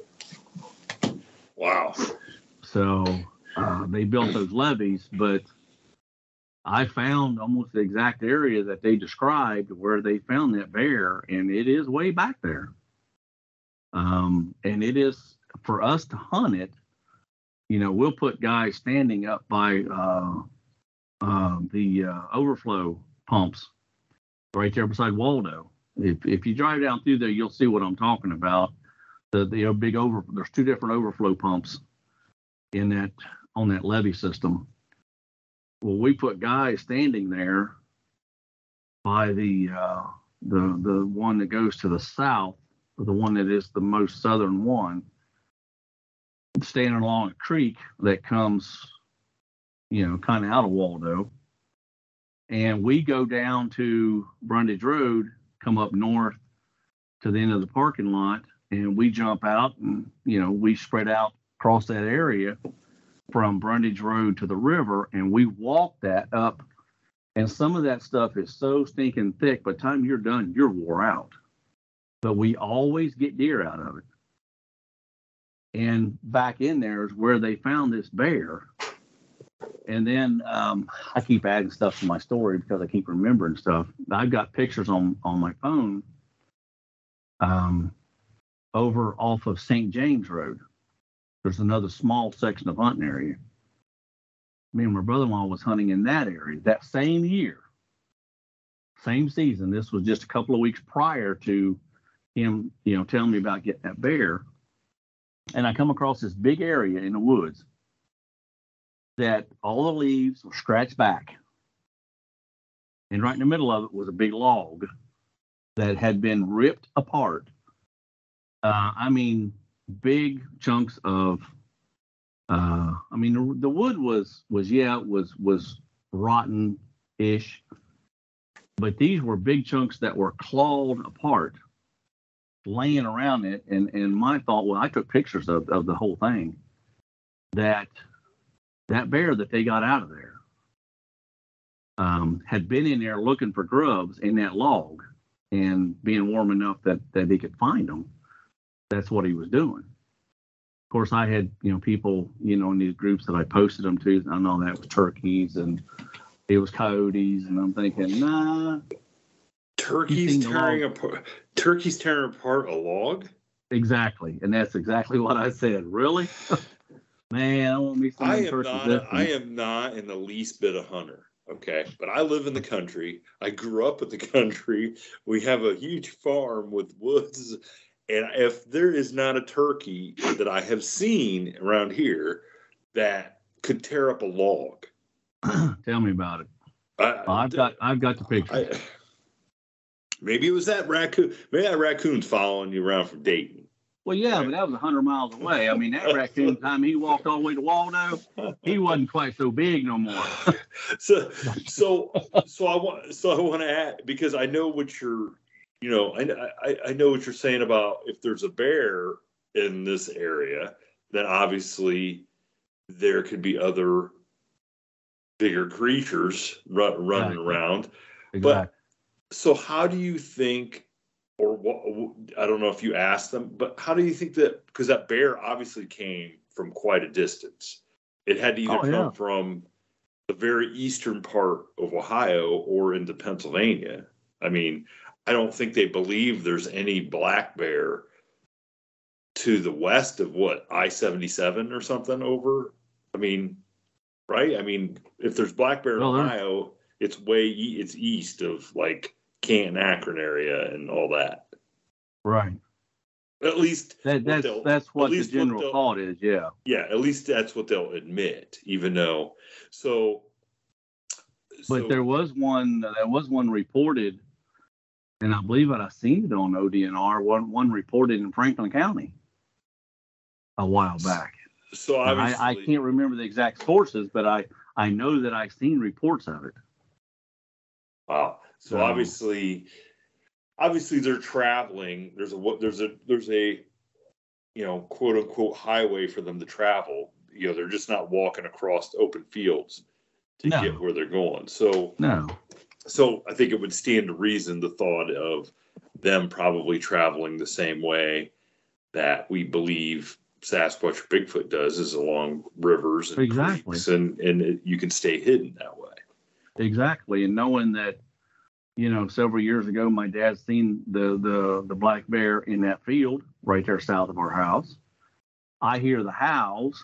Wow. So uh, they built those levees, but I found almost the exact area that they described where they found that bear, and it is way back there. Um, and it is, for us to hunt it, you know, we'll put guys standing up by uh, uh, the uh, overflow pumps right there beside Waldo. If if you drive down through there, you'll see what I'm talking about. The the big over there's two different overflow pumps in that on that levee system. Well, we put guys standing there by the uh, the the one that goes to the south, or the one that is the most southern one, standing along a creek that comes, you know, kind of out of Waldo. And we go down to Brundage Road, come up north to the end of the parking lot, and we jump out and, you know, we spread out across that area from Brundage Road to the river, and we walk that up. And some of that stuff is so stinking thick, by the time you're done, you're wore out. But we always get deer out of it. And back in there is where they found this bear. And then um, I keep adding stuff to my story because I keep remembering stuff. I've got pictures on, on my phone um, over off of Saint James Road. There's another small section of hunting area. Me and my brother-in-law was hunting in that area that same year, same season. This was just a couple of weeks prior to him, you know, telling me about getting that bear. And I come across this big area in the woods that all the leaves were scratched back. And right in the middle of it was a big log that had been ripped apart. Uh, I mean, big chunks of, uh, I mean, the, the wood was, was, yeah, was, was rotten-ish, but these were big chunks that were clawed apart, laying around it. And, and my thought, well, I took pictures of, of the whole thing, that that bear that they got out of there um, had been in there looking for grubs in that log, and being warm enough that, that he could find them. That's what he was doing. Of course, I had, you know, people, you know, in these groups that I posted them to, I know that was turkeys and it was coyotes, and I'm thinking, nah. Turkeys tearing apart. Turkeys tearing apart a log. Exactly, and that's exactly what I said. Really, man, I want me some I am turkeys. not. I am not in the least bit a hunter. Okay, but I live in the country. I grew up in the country. We have a huge farm with woods. And if there is not a turkey that I have seen around here that could tear up a log, tell me about it. I, I've got I've got the picture. I, maybe it was that raccoon. Maybe that raccoon's following you around from Dayton. Well, yeah, but that was a hundred miles away. I mean, that raccoon, time he walked all the way to Waldo, he wasn't quite so big no more. so, so, so I want, so I want to add, because I know what you're. You know, I, I I know what you're saying about if there's a bear in this area, then obviously there could be other bigger creatures run, running exactly. around. Exactly. But so how do you think, or what, I don't know if you asked them, but how do you think that, because that bear obviously came from quite a distance. It had to either oh, yeah. come from the very eastern part of Ohio or into Pennsylvania. I mean, I don't think they believe there's any black bear to the west of what, I seventy-seven or something over. I mean, right? I mean, if there's black bear in well, Ohio, it's way e- it's east of like Canton, Akron area and all that. Right. At least that, that's what that's what the general what thought is. Yeah. Yeah. At least that's what they'll admit, even though. So. But so, there was one. There was one reported, and I believe that I seen it on O D N R. One one reported in Franklin County a while back. So obviously, I, I can't remember the exact sources, but I I know that I've seen reports of it. Wow. So um, obviously. Obviously, they're traveling. There's a there's a there's a you know quote unquote highway for them to travel. You know, they're just not walking across open fields to no. get where they're going. So no. So I think it would stand to reason the thought of them probably traveling the same way that we believe Sasquatch or Bigfoot does, is along rivers and exactly. creeks, and and it, you can stay hidden that way. Exactly, and knowing that. You know, several years ago, my dad seen the, the the black bear in that field right there south of our house. I hear the howls.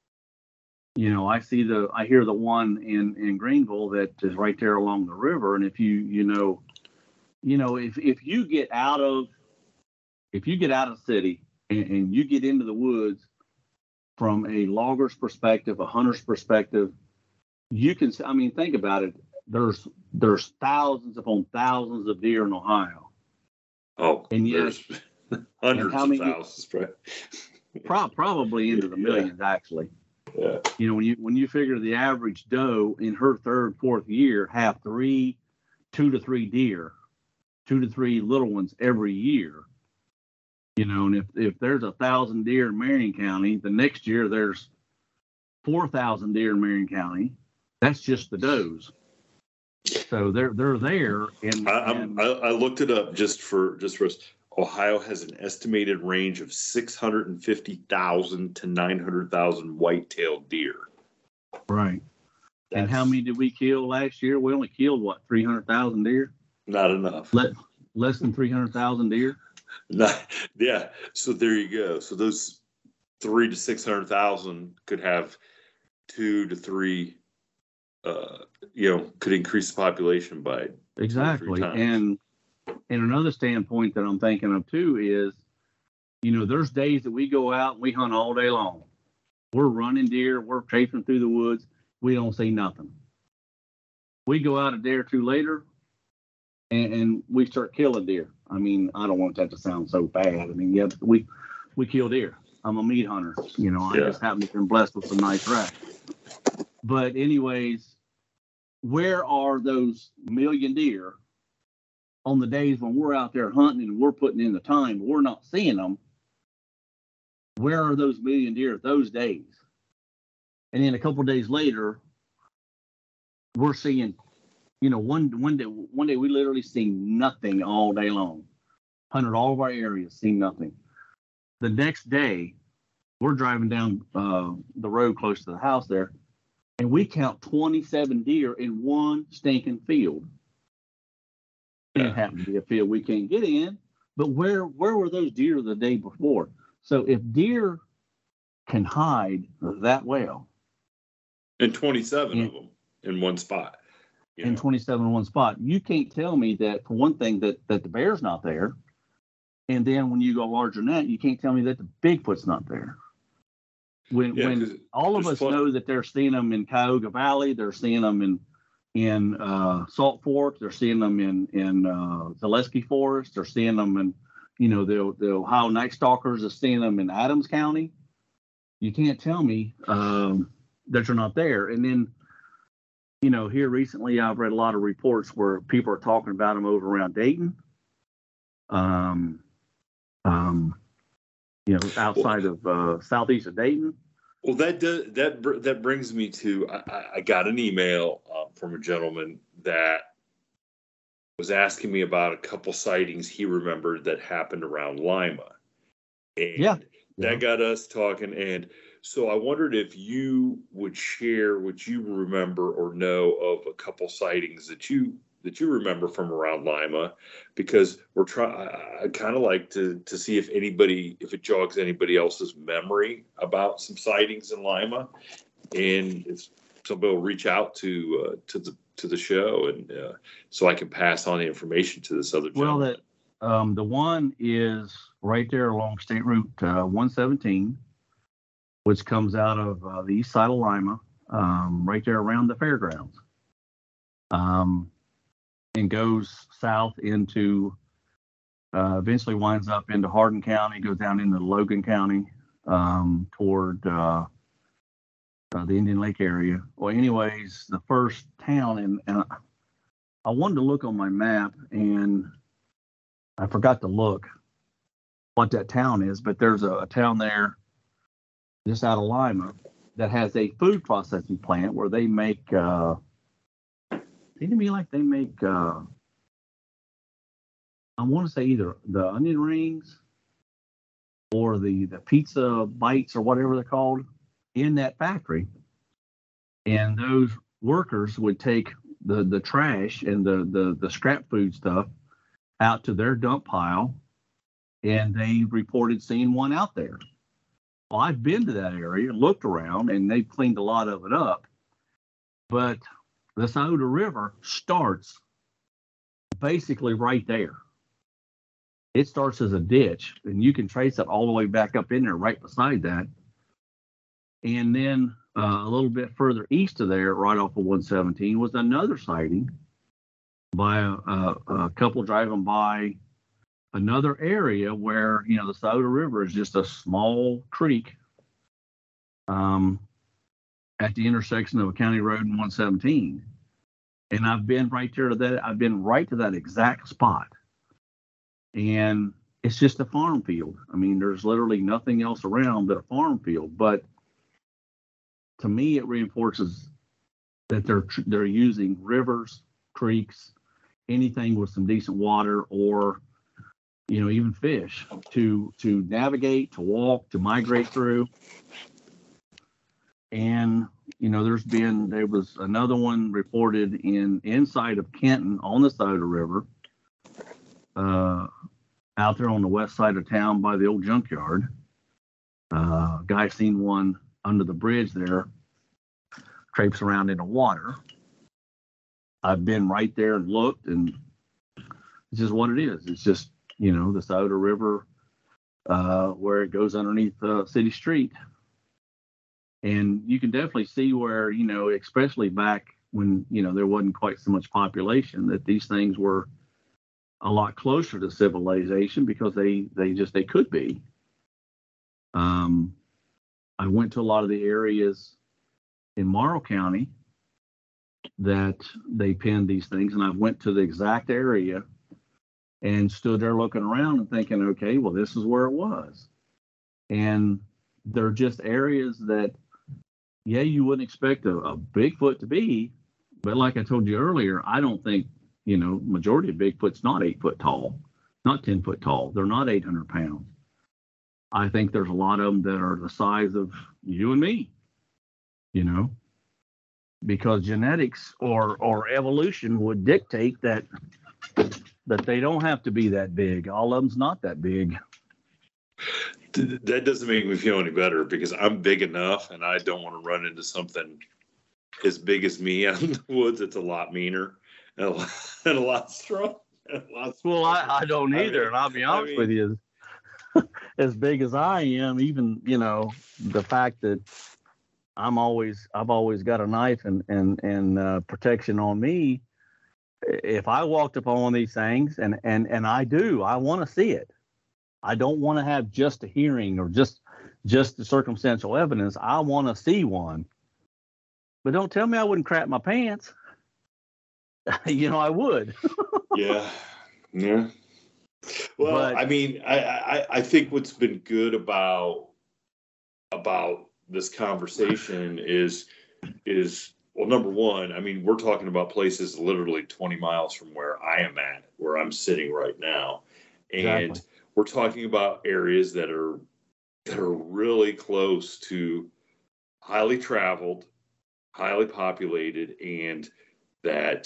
You know, I see the I hear the one in, in Greenville that is right there along the river. And if you you know, you know, if if you get out of if you get out of the city and, and you get into the woods from a logger's perspective, a hunter's perspective, you can. I mean, think about it. There's there's thousands upon thousands of deer in Ohio. Oh, and yet, there's hundreds of thousands, pro- probably into the millions, yeah. actually. Yeah. You know, when you when you figure the average doe in her third, fourth year have three, two to three deer, two to three little ones every year. You know, and if if there's a thousand deer in Marion County, the next year there's four thousand deer in Marion County. That's just the does. So they're they're there, and I, and I, I looked it up just for just for us. Ohio has an estimated range of six hundred and fifty thousand to nine hundred thousand white-tailed deer. Right. That's, and how many did we kill last year? We only killed what three hundred thousand deer. Not enough. Let, less than three hundred thousand deer. Not, yeah. So there you go. So those three to six hundred thousand could have two to three. Uh, you know, could increase the population by exactly. And and another standpoint that I'm thinking of too is, you know, there's days that we go out and we hunt all day long. We're running deer, we're chasing through the woods, we don't see nothing. We go out a day or two later, and, and we start killing deer. I mean, I don't want that to sound so bad. I mean, yeah, we we kill deer. I'm a meat hunter. You know, I yeah. just happen to have been blessed with some nice racks. But anyways, where are those million deer on the days when we're out there hunting and we're putting in the time, we're not seeing them? Where are those million deer those days? And then a couple of days later, we're seeing, you know, one one day one day we literally see nothing all day long. Hunted all of our areas, see nothing. The next day, we're driving down uh, the road close to the house there, and we count twenty-seven deer in one stinking field. Yeah. It happened to be a field we can't get in, but where where were those deer the day before? So if deer can hide that well, and twenty-seven in, of them in one spot, you know. in twenty-seven in one spot, you can't tell me that for one thing that that the bear's not there, and then when you go larger than that, you can't tell me that the Bigfoot's not there. When yeah, when all of us fun. know that they're seeing them in Cuyahoga Valley, they're seeing them in in uh, Salt Fork, they're seeing them in in uh, Zaleski Forest, they're seeing them in, you know, the the Ohio Night Stalkers are seeing them in Adams County. You can't tell me um, that you're not there. And then, you know, here recently I've read a lot of reports where people are talking about them over around Dayton. Um, um, you know, outside well, of uh, southeast of Dayton. Well, that does, that that brings me to I, I got an email uh, from a gentleman that was asking me about a couple sightings he remembered that happened around Lima, and yeah, that yeah. got us talking. And So I wondered if you would share what you remember or know of a couple sightings that you that you remember from around Lima, because we're trying. I kind of like to to see if anybody, if it jogs anybody else's memory about some sightings in Lima, and if somebody will reach out to uh, to the to the show, and uh, so I can pass on the information to this other gentleman. Well, that um, the one is right there along State Route uh, one seventeen, which comes out of uh, the east side of Lima, um, right there around the fairgrounds. Um, and goes south into, uh, eventually winds up into Hardin County, goes down into Logan County, um, toward uh, uh, the Indian Lake area. Well, anyways, the first town, and, and I wanted to look on my map, and I forgot to look what that town is, but there's a, a town there just out of Lima that has a food processing plant where they make, uh, seem to me like they make, uh, I want to say either the onion rings or the, the pizza bites or whatever they're called in that factory. And those workers would take the, the trash and the, the, the scrap food stuff out to their dump pile, and they reported seeing one out there. Well, I've been to that area, looked around, and they've cleaned a lot of it up. But the Scioto River starts basically right there. It starts as a ditch, and you can trace it all the way back up in there right beside that. And then uh, a little bit further east of there, right off of one seventeen, was another sighting by a, a, a couple driving by another area where, you know, the Scioto River is just a small creek um, at the intersection of a county road and one seventeen. And I've been right there to that. I've been right to that exact spot. And it's just a farm field. I mean, there's literally nothing else around but a farm field. But to me, it reinforces that they're they're using rivers, creeks, anything with some decent water, or, you know, even fish to to navigate, to walk, to migrate through. And, you know, there's been, there was another one reported in inside of Kenton on the Scioto River, uh, out there on the west side of town by the old junkyard. Uh, guy seen one under the bridge there, traipse around in the water. I've been right there and looked, and it's just what it is. It's just, you know, the Scioto River, uh, where it goes underneath uh, City Street. And you can definitely see where, you know, especially back when, you know, there wasn't quite so much population, that these things were a lot closer to civilization because they, they just, they could be. Um, I went to a lot of the areas in Morrow County that they pinned these things, and I went to the exact area and stood there looking around and thinking, okay, well, this is where it was. And they're just areas that, yeah, you wouldn't expect a, a Bigfoot to be, but like I told you earlier, I don't think, you know, majority of Bigfoot's not eight foot tall, not ten foot tall. They're not eight hundred pounds. I think there's a lot of them that are the size of you and me, you know, because genetics or, or evolution would dictate that, that they don't have to be that big. All of them's not that big. That doesn't make me feel any better, because I'm big enough, and I don't want to run into something as big as me out in the woods. It's a lot meaner and a lot, and a lot strong. And a lot well, I, I don't either, I mean, and I'll be honest I mean, with you, as big as I am, even, you know, the fact that I'm always, I've always got a knife and and and uh, protection on me. If I walked up on one of these things, and and and I do, I want to see it. I don't want to have just a hearing or just just the circumstantial evidence. I want to see one. But don't tell me I wouldn't crap my pants. You know, I would. Yeah. Yeah. Well, but, I mean, I, I I think what's been good about about this conversation is is well, number one, I mean, we're talking about places literally twenty miles from where I am at, where I'm sitting right now. And exactly. We're talking about areas that are that are really close to highly traveled, highly populated, and that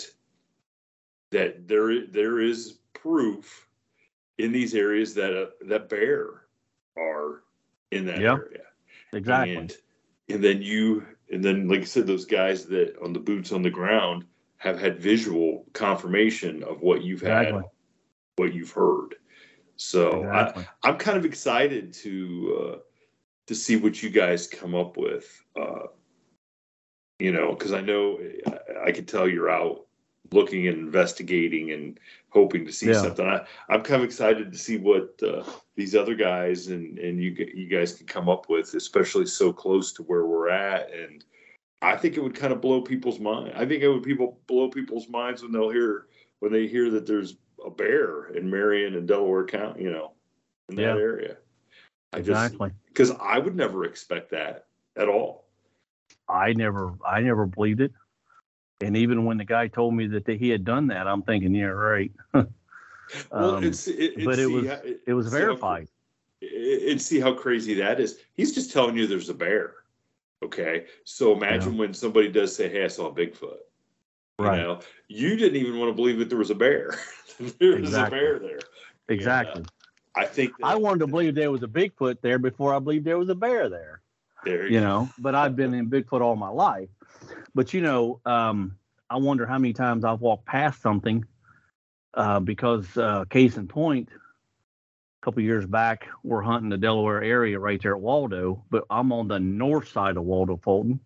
that there there is proof in these areas that uh, that bear are in that yep, area. Exactly. And, and then you and then like I said, those guys that on the boots on the ground have had visual confirmation of what you've exactly. had, what you've heard. So exactly. I, I'm kind of excited to uh, to see what you guys come up with. Uh, you know, because I know I, I can tell you're out looking and investigating and hoping to see yeah. something. I, I'm kind of excited to see what uh, these other guys and, and you you guys can come up with, especially so close to where we're at. And I think it would kind of blow people's mind. I think it would people blow people's minds when they'll hear when they hear that there's a bear in Marion and Delaware County, you know, in that yeah. area. I exactly. Because I would never expect that at all. I never, I never believed it. And even when the guy told me that he had done that, I'm thinking, yeah, right. um, well, it's, it, it's but it was, how, it was verified. How, and see how crazy that is. He's just telling you there's a bear. Okay. So imagine yeah. when somebody does say, hey, I saw a Bigfoot. Right. You know, you didn't even want to believe that there was a bear. There was exactly. a bear there. Exactly. And, uh, I think that, I wanted to believe there was a Bigfoot there before I believed there was a bear there. There you, you know, but I've been in Bigfoot all my life. But, you know, um, I wonder how many times I've walked past something uh, because uh, case in point, a couple of years back, we're hunting the Delaware area right there at Waldo, but I'm on the north side of Waldo Fulton,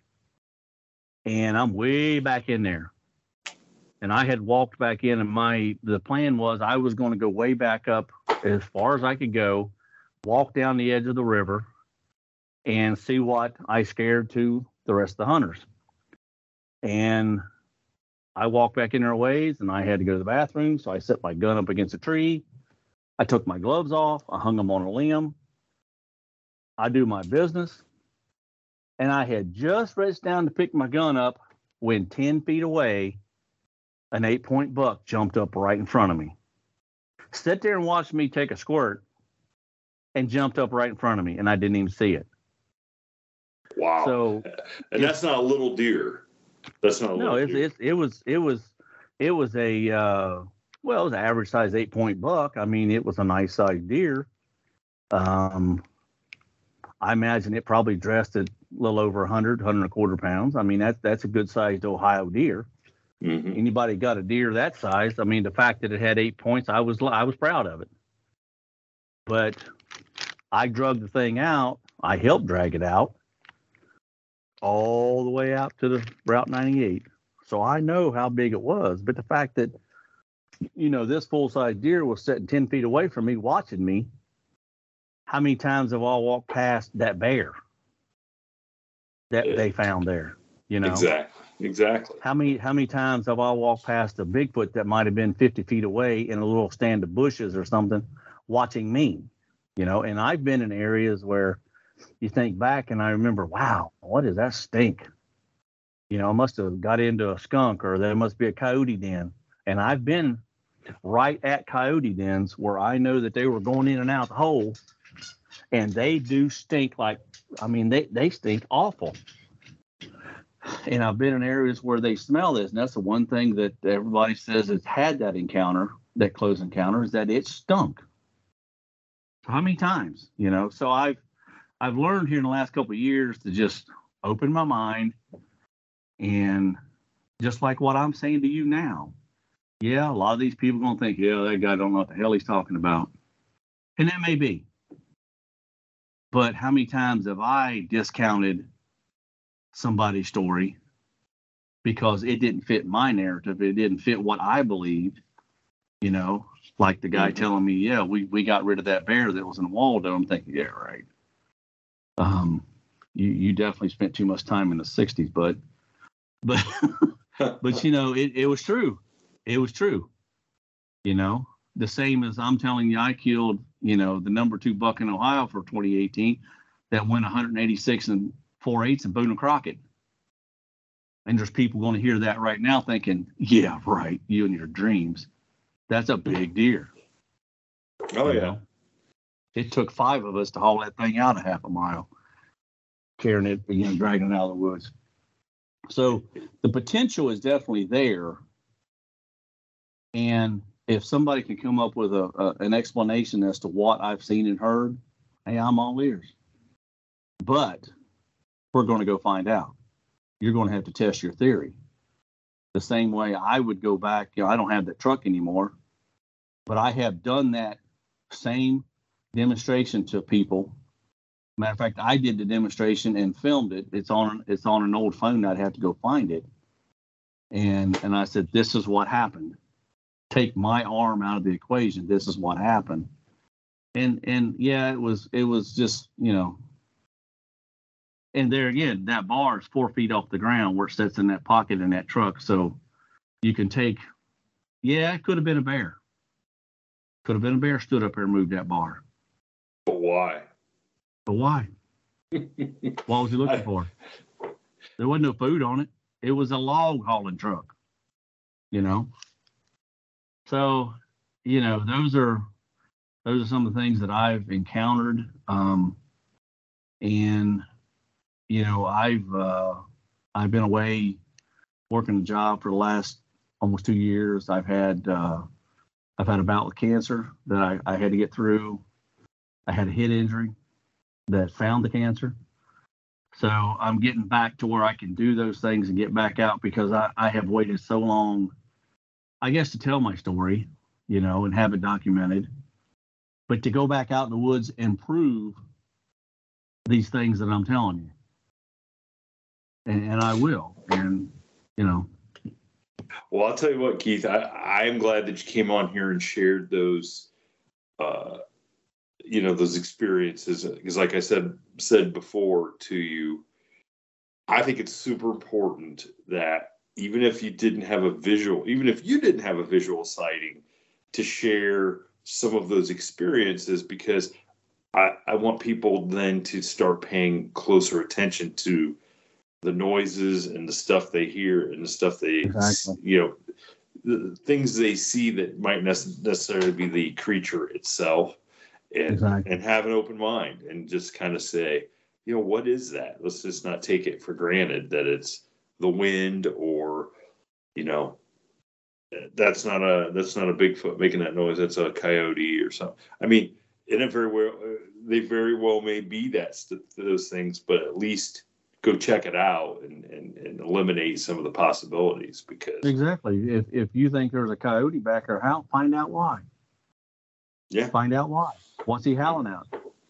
and I'm way back in there. And I had walked back in, and my the plan was I was going to go way back up as far as I could go, walk down the edge of the river, and see what I scared to the rest of the hunters. And I walked back in their ways, and I had to go to the bathroom, so I set my gun up against a tree. I took my gloves off. I hung them on a limb. I do my business. And I had just reached down to pick my gun up when ten feet away, an eight-point buck jumped up right in front of me. Sit there and watch me take a squirt and jumped up right in front of me, and I didn't even see it. Wow. So, and that's not a little deer. That's not a no, little it's, deer. it's, it was, it was, it was a, uh, well, it was an average size eight point buck. I mean, it was a nice sized deer. Um, I imagine it probably dressed at a little over a hundred, hundred and a quarter pounds. I mean, that's, that's a good sized Ohio deer. Mm-hmm. Anybody got a deer that size? I mean, the fact that it had eight points, I was, I was proud of it. But I drug the thing out. I helped drag it out all the way out to the Route ninety-eight. So I know how big it was. But the fact that, you know, this full-size deer was sitting ten feet away from me watching me, how many times have I walked past that bear that yeah. they found there? You know? Exactly. Exactly. How many how many times have I walked past a Bigfoot that might have been fifty feet away in a little stand of bushes or something watching me? You know, and I've been in areas where you think back and I remember, wow, what is that stink? You know, I must have got into a skunk or there must be a coyote den. And I've been right at coyote dens where I know that they were going in and out the hole, and they do stink like, I mean, they, they stink awful. And I've been in areas where they smell this. And that's the one thing that everybody says has had that encounter, that close encounter, is that it stunk. How many times, you know? So I've, I've learned here in the last couple of years to just open my mind, and just like what I'm saying to you now, yeah, a lot of these people are going to think, yeah, that guy don't know what the hell he's talking about. And that may be. But how many times have I discounted somebody's story because it didn't fit my narrative? It didn't fit what I believed, you know, like the guy mm-hmm. telling me, yeah, we, we got rid of that bear that was in Waldo. I'm thinking, yeah, right. Um, you, you definitely spent too much time in the sixties, but, but, but, you know, it, it was true. It was true. You know, the same as I'm telling you, I killed, you know, the number two buck in Ohio for twenty eighteen that went one eighty-six and four eighths in Boone and Crockett. And there's people going to hear that right now thinking, yeah, right. You and your dreams. That's a big deer. Oh, you yeah. know? It took five of us to haul that thing out a half a mile. carrying it, you know, dragging it out of the woods. So the potential is definitely there. And if somebody can come up with a, a an explanation as to what I've seen and heard, hey, I'm all ears. But we're going to go find out. You're going to have to test your theory. The same way I would go back, you know, I don't have that truck anymore, but I have done that same demonstration to people. Matter of fact, I did the demonstration and filmed it. It's on it's on an old phone. I'd have to go find it. And and I said, this is what happened. Take my arm out of the equation. This is what happened. And and yeah, it was it was just, you know. And there again, that bar is four feet off the ground where it sits in that pocket in that truck. So you can take, yeah, it could have been a bear. Could have been a bear stood up there and moved that bar. But why? But why? What was he looking I, for? There wasn't no food on it. It was a log hauling truck, you know? So, you know, those are, those are some of the things that I've encountered. Um, and, you know, I've, uh, I've been away working a job for the last almost two years. I've had, uh, I've had a bout with cancer that I, I had to get through. I had a head injury that found the cancer. So I'm getting back to where I can do those things and get back out because I, I have waited so long, I guess, to tell my story, you know, and have it documented. But to go back out in the woods and prove these things that I'm telling you. And, and I will. And, you know. Well, I'll tell you what, Keith, I, I am glad that you came on here and shared those, uh, you know, those experiences. Because like I said, said before to you, I think it's super important that even if you didn't have a visual, even if you didn't have a visual sighting, to share some of those experiences, because I, I want people then to start paying closer attention to the noises and the stuff they hear and the stuff they, exactly. you know, the things they see that might necessarily be the creature itself, and, exactly. and have an open mind and just kind of say, you know, what is that? Let's just not take it for granted that it's the wind or, you know, that's not a, that's not a Bigfoot making that noise. That's a coyote or something. I mean, and it very well, they very well may be that those things, but at least go check it out and, and, and eliminate some of the possibilities. Because exactly, if if you think there's a coyote back there, how find out why. Yeah, find out why. What's he howling out?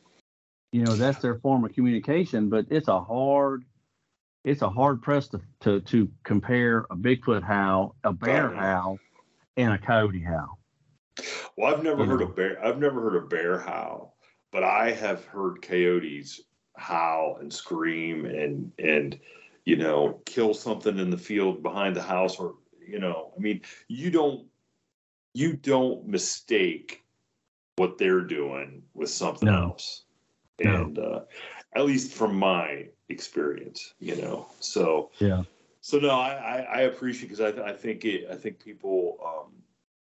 You know, that's their form of communication. But it's a hard, it's a hard press to to, to compare a Bigfoot howl, a bear howl, and a coyote howl. Well, I've never you heard know. a bear. I've never heard a bear howl, but I have heard coyotes howl and scream and and you know, kill something in the field behind the house, or you know, I mean, you don't you don't mistake what they're doing with something no. else, no. and uh, at least from my experience, you know. So yeah. So no, I I, I appreciate, because I I think it I think people um,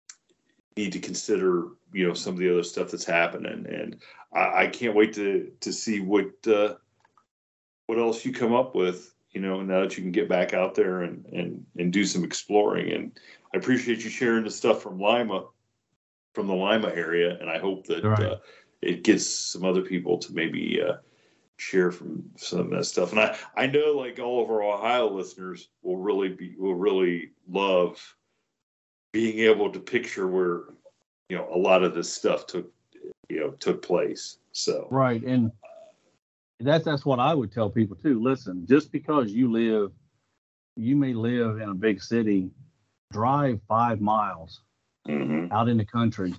need to consider, you know, some of the other stuff that's happening, and I, I can't wait to to see what uh, what else you come up with, you know, now that you can get back out there and and and do some exploring. And I appreciate you sharing the stuff from Lima, from the Lima area, and I hope that right. uh, it gets some other people to maybe uh, share from some of that stuff. And I I know, like, all of our Ohio listeners will really be will really love being able to picture where, you know, a lot of this stuff took, you know, took place. So right, and that's that's what I would tell people too. Listen, just because you live, you may live in a big city, drive five miles mm-hmm. out in the country,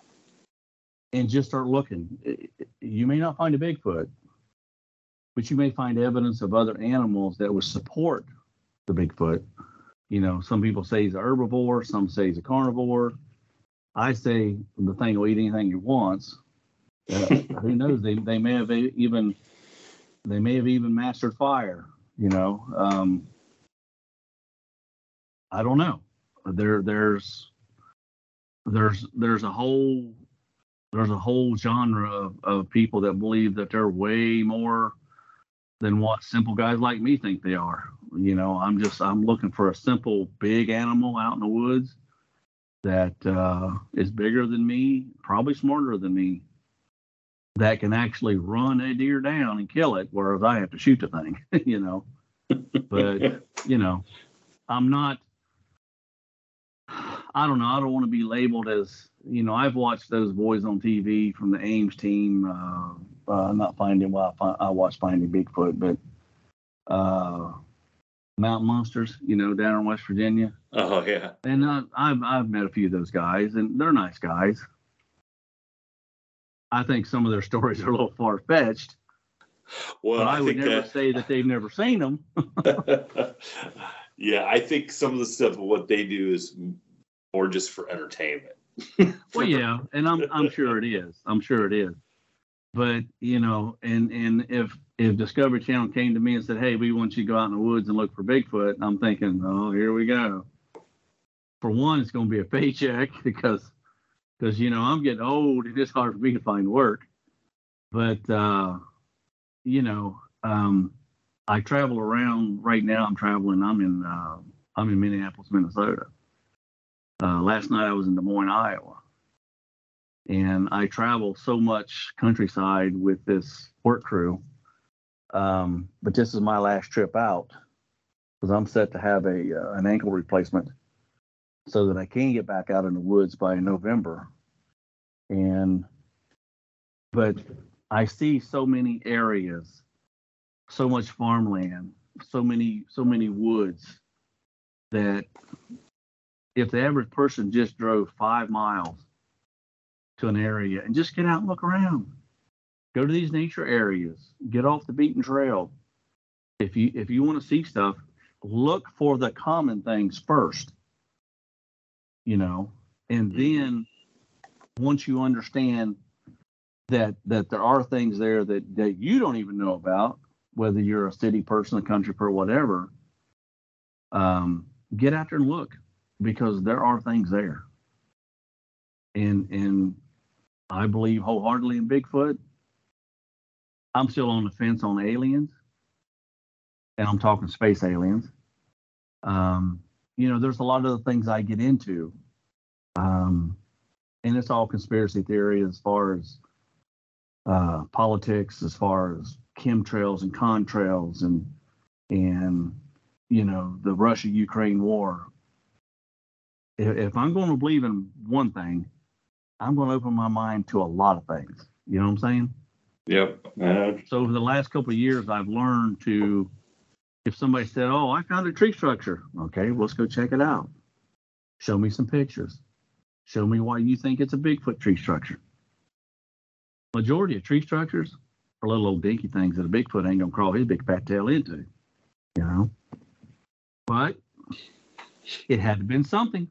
and just start looking. You may not find a Bigfoot, but you may find evidence of other animals that would support the Bigfoot. You know, some people say he's a herbivore, some say he's a carnivore. I say the thing will eat anything he wants. Uh, who knows? They they may have even they may have even mastered fire. You know, um, I don't know. There there's there's there's a whole there's a whole genre of, of people that believe that they're way more than what simple guys like me think they are. You know, I'm just I'm looking for a simple big animal out in the woods that uh, is bigger than me, probably smarter than me, that can actually run a deer down and kill it, whereas I have to shoot the thing. You know, but you know, I'm not. I don't know. I don't want to be labeled as, you know, I've watched those boys on T V from the Ames team. Uh, uh, not Finding, well, I, I watched Finding Bigfoot, but uh, Mountain Monsters, you know, down in West Virginia. Oh, yeah. And uh, I've, I've met a few of those guys, and they're nice guys. I think some of their stories are a little far-fetched. Well, but I, I would think never that... say that they've never seen them. Yeah, I think some of the stuff of what they do is more just for entertainment. Well, yeah, and I'm I'm sure it is. I'm sure it is. But you know, and and if if Discovery Channel came to me and said, "Hey, we want you to go out in the woods and look for Bigfoot," I'm thinking, "Oh, here we go." For one, it's going to be a paycheck because because you know I'm getting old and it's hard for me to find work. But uh, you know, um, I travel around right now. I'm traveling. I'm in uh, I'm in Minneapolis, Minnesota. Uh, last night I was in Des Moines, Iowa, and I travel so much countryside with this work crew. Um, but this is my last trip out because I'm set to have a uh, an ankle replacement so that I can get back out in the woods by November. And but I see so many areas, so much farmland, so many so many woods that if the average person just drove five miles to an area and just get out and look around, go to these nature areas, get off the beaten trail. If you if you want to see stuff, look for the common things first, you know, and then once you understand that that there are things there that, that you don't even know about, whether you're a city person, a country person, whatever, um, get out there and look. Because there are things there. And and I believe wholeheartedly in Bigfoot. I'm still on the fence on aliens. And I'm talking space aliens. Um, you know, there's a lot of the things I get into. Um, and it's all conspiracy theory as far as uh, politics, as far as chemtrails and contrails and and you know, the Russia-Ukraine war. If I'm going to believe in one thing, I'm going to open my mind to a lot of things. You know what I'm saying? Yep. Uh, so over the last couple of years, I've learned to, if somebody said, "Oh, I found a tree structure," okay, well, let's go check it out. Show me some pictures. Show me why you think it's a Bigfoot tree structure. Majority of tree structures are little old dinky things that a Bigfoot ain't gonna crawl his big fat tail into. You know, but it had to have been something.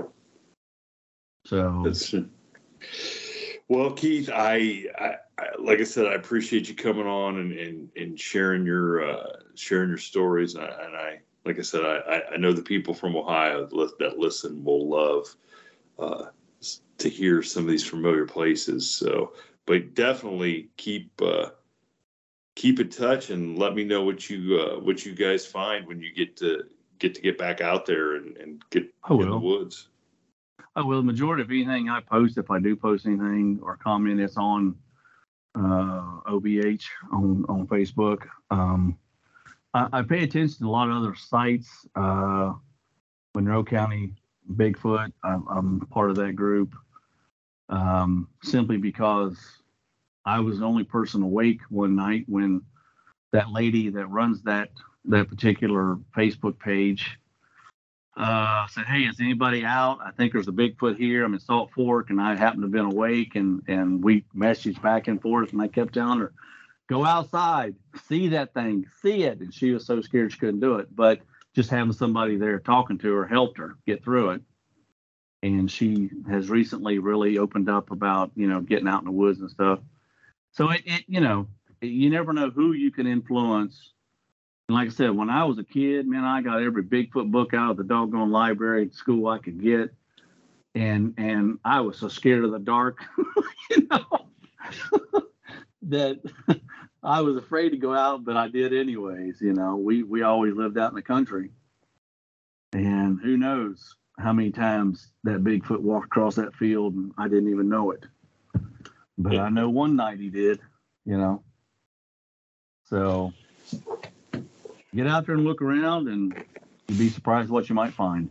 So that's well, Keith, I, I, I like I said, I appreciate you coming on and, and, and sharing your uh, sharing your stories. And I, and I like I said, I, I know the people from Ohio that listen will love uh, to hear some of these familiar places. So, but definitely keep uh, keep in touch and let me know what you uh, what you guys find when you get to get to get back out there and, and get I in will. the woods. Oh, well, the majority of anything I post, if I do post anything or comment, it's on uh, O B H on, on Facebook. Um, I, I pay attention to a lot of other sites. Uh, Monroe County Bigfoot, I'm, I'm part of that group um, simply because I was the only person awake one night when that lady that runs that that particular Facebook page uh, said, "Hey, is anybody out? I think there's a Bigfoot here. I'm in Salt Fork," and I happened to have been awake, and and we messaged back and forth, and I kept telling her, "Go outside, see that thing, see it," and she was so scared she couldn't do it. But just having somebody there talking to her helped her get through it. And she has recently really opened up about, you know, getting out in the woods and stuff. So it, it you know, you never know who you can influence. And like I said, when I was a kid, man, I got every Bigfoot book out of the doggone library at school I could get. And and I was so scared of the dark, you know, that I was afraid to go out, but I did anyways. You know, we, we always lived out in the country. And who knows how many times that Bigfoot walked across that field and I didn't even know it. But I know one night he did, you know. So get out there and look around, and you'd be surprised what you might find.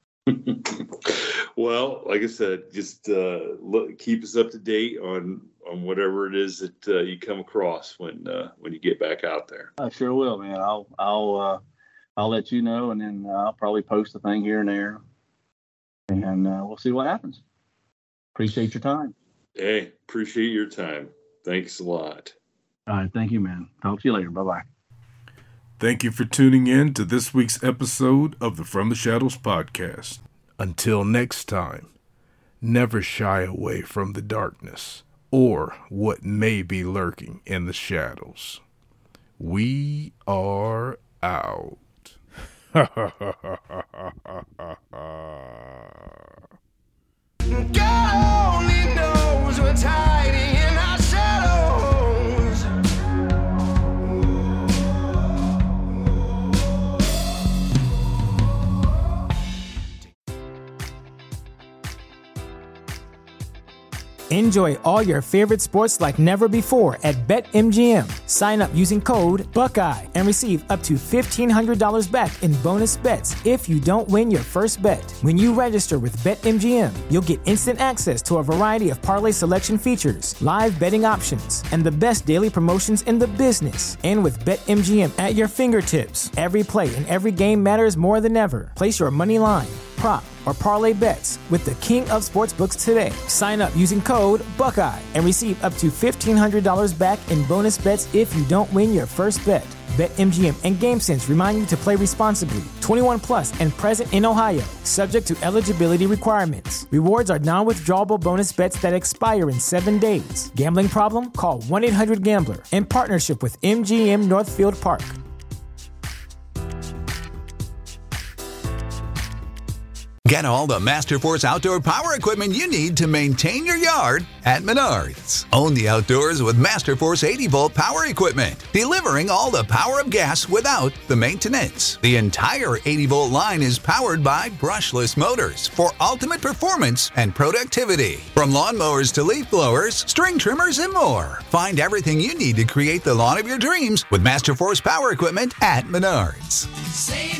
Well, like I said, just uh, look, keep us up to date on, on whatever it is that uh, you come across when uh, when you get back out there. I sure will, man. I'll I'll uh, I'll let you know, and then uh, I'll probably post a thing here and there, and uh, we'll see what happens. Appreciate your time. Hey, appreciate your time. Thanks a lot. All right, thank you, man. Talk to you later. Bye bye. Thank you for tuning in to this week's episode of the From the Shadows podcast. Until next time, never shy away from the darkness or what may be lurking in the shadows. We are out. God only knows what's hiding in our shadows. Enjoy all your favorite sports like never before at BetMGM. Sign up using code Buckeye and receive up to fifteen hundred dollars back in bonus bets if you don't win your first bet. When you register with BetMGM, you'll get instant access to a variety of parlay selection features, live betting options, and the best daily promotions in the business. And with BetMGM at your fingertips, every play and every game matters more than ever. Place your money line, prop, or parlay bets with the king of sportsbooks today. Sign up using code Buckeye and receive up to fifteen hundred dollars back in bonus bets if you don't win your first bet. BetMGM and GameSense remind you to play responsibly. twenty-one plus and present in Ohio, subject to eligibility requirements. Rewards are non-withdrawable bonus bets that expire in seven days. Gambling problem? Call one eight hundred gambler in partnership with M G M Northfield Park. Get all the Masterforce outdoor power equipment you need to maintain your yard at Menards. Own the outdoors with Masterforce eighty volt power equipment, delivering all the power of gas without the maintenance. The entire eighty volt line is powered by brushless motors for ultimate performance and productivity. From lawnmowers to leaf blowers, string trimmers, and more. Find everything you need to create the lawn of your dreams with Masterforce power equipment at Menards. Save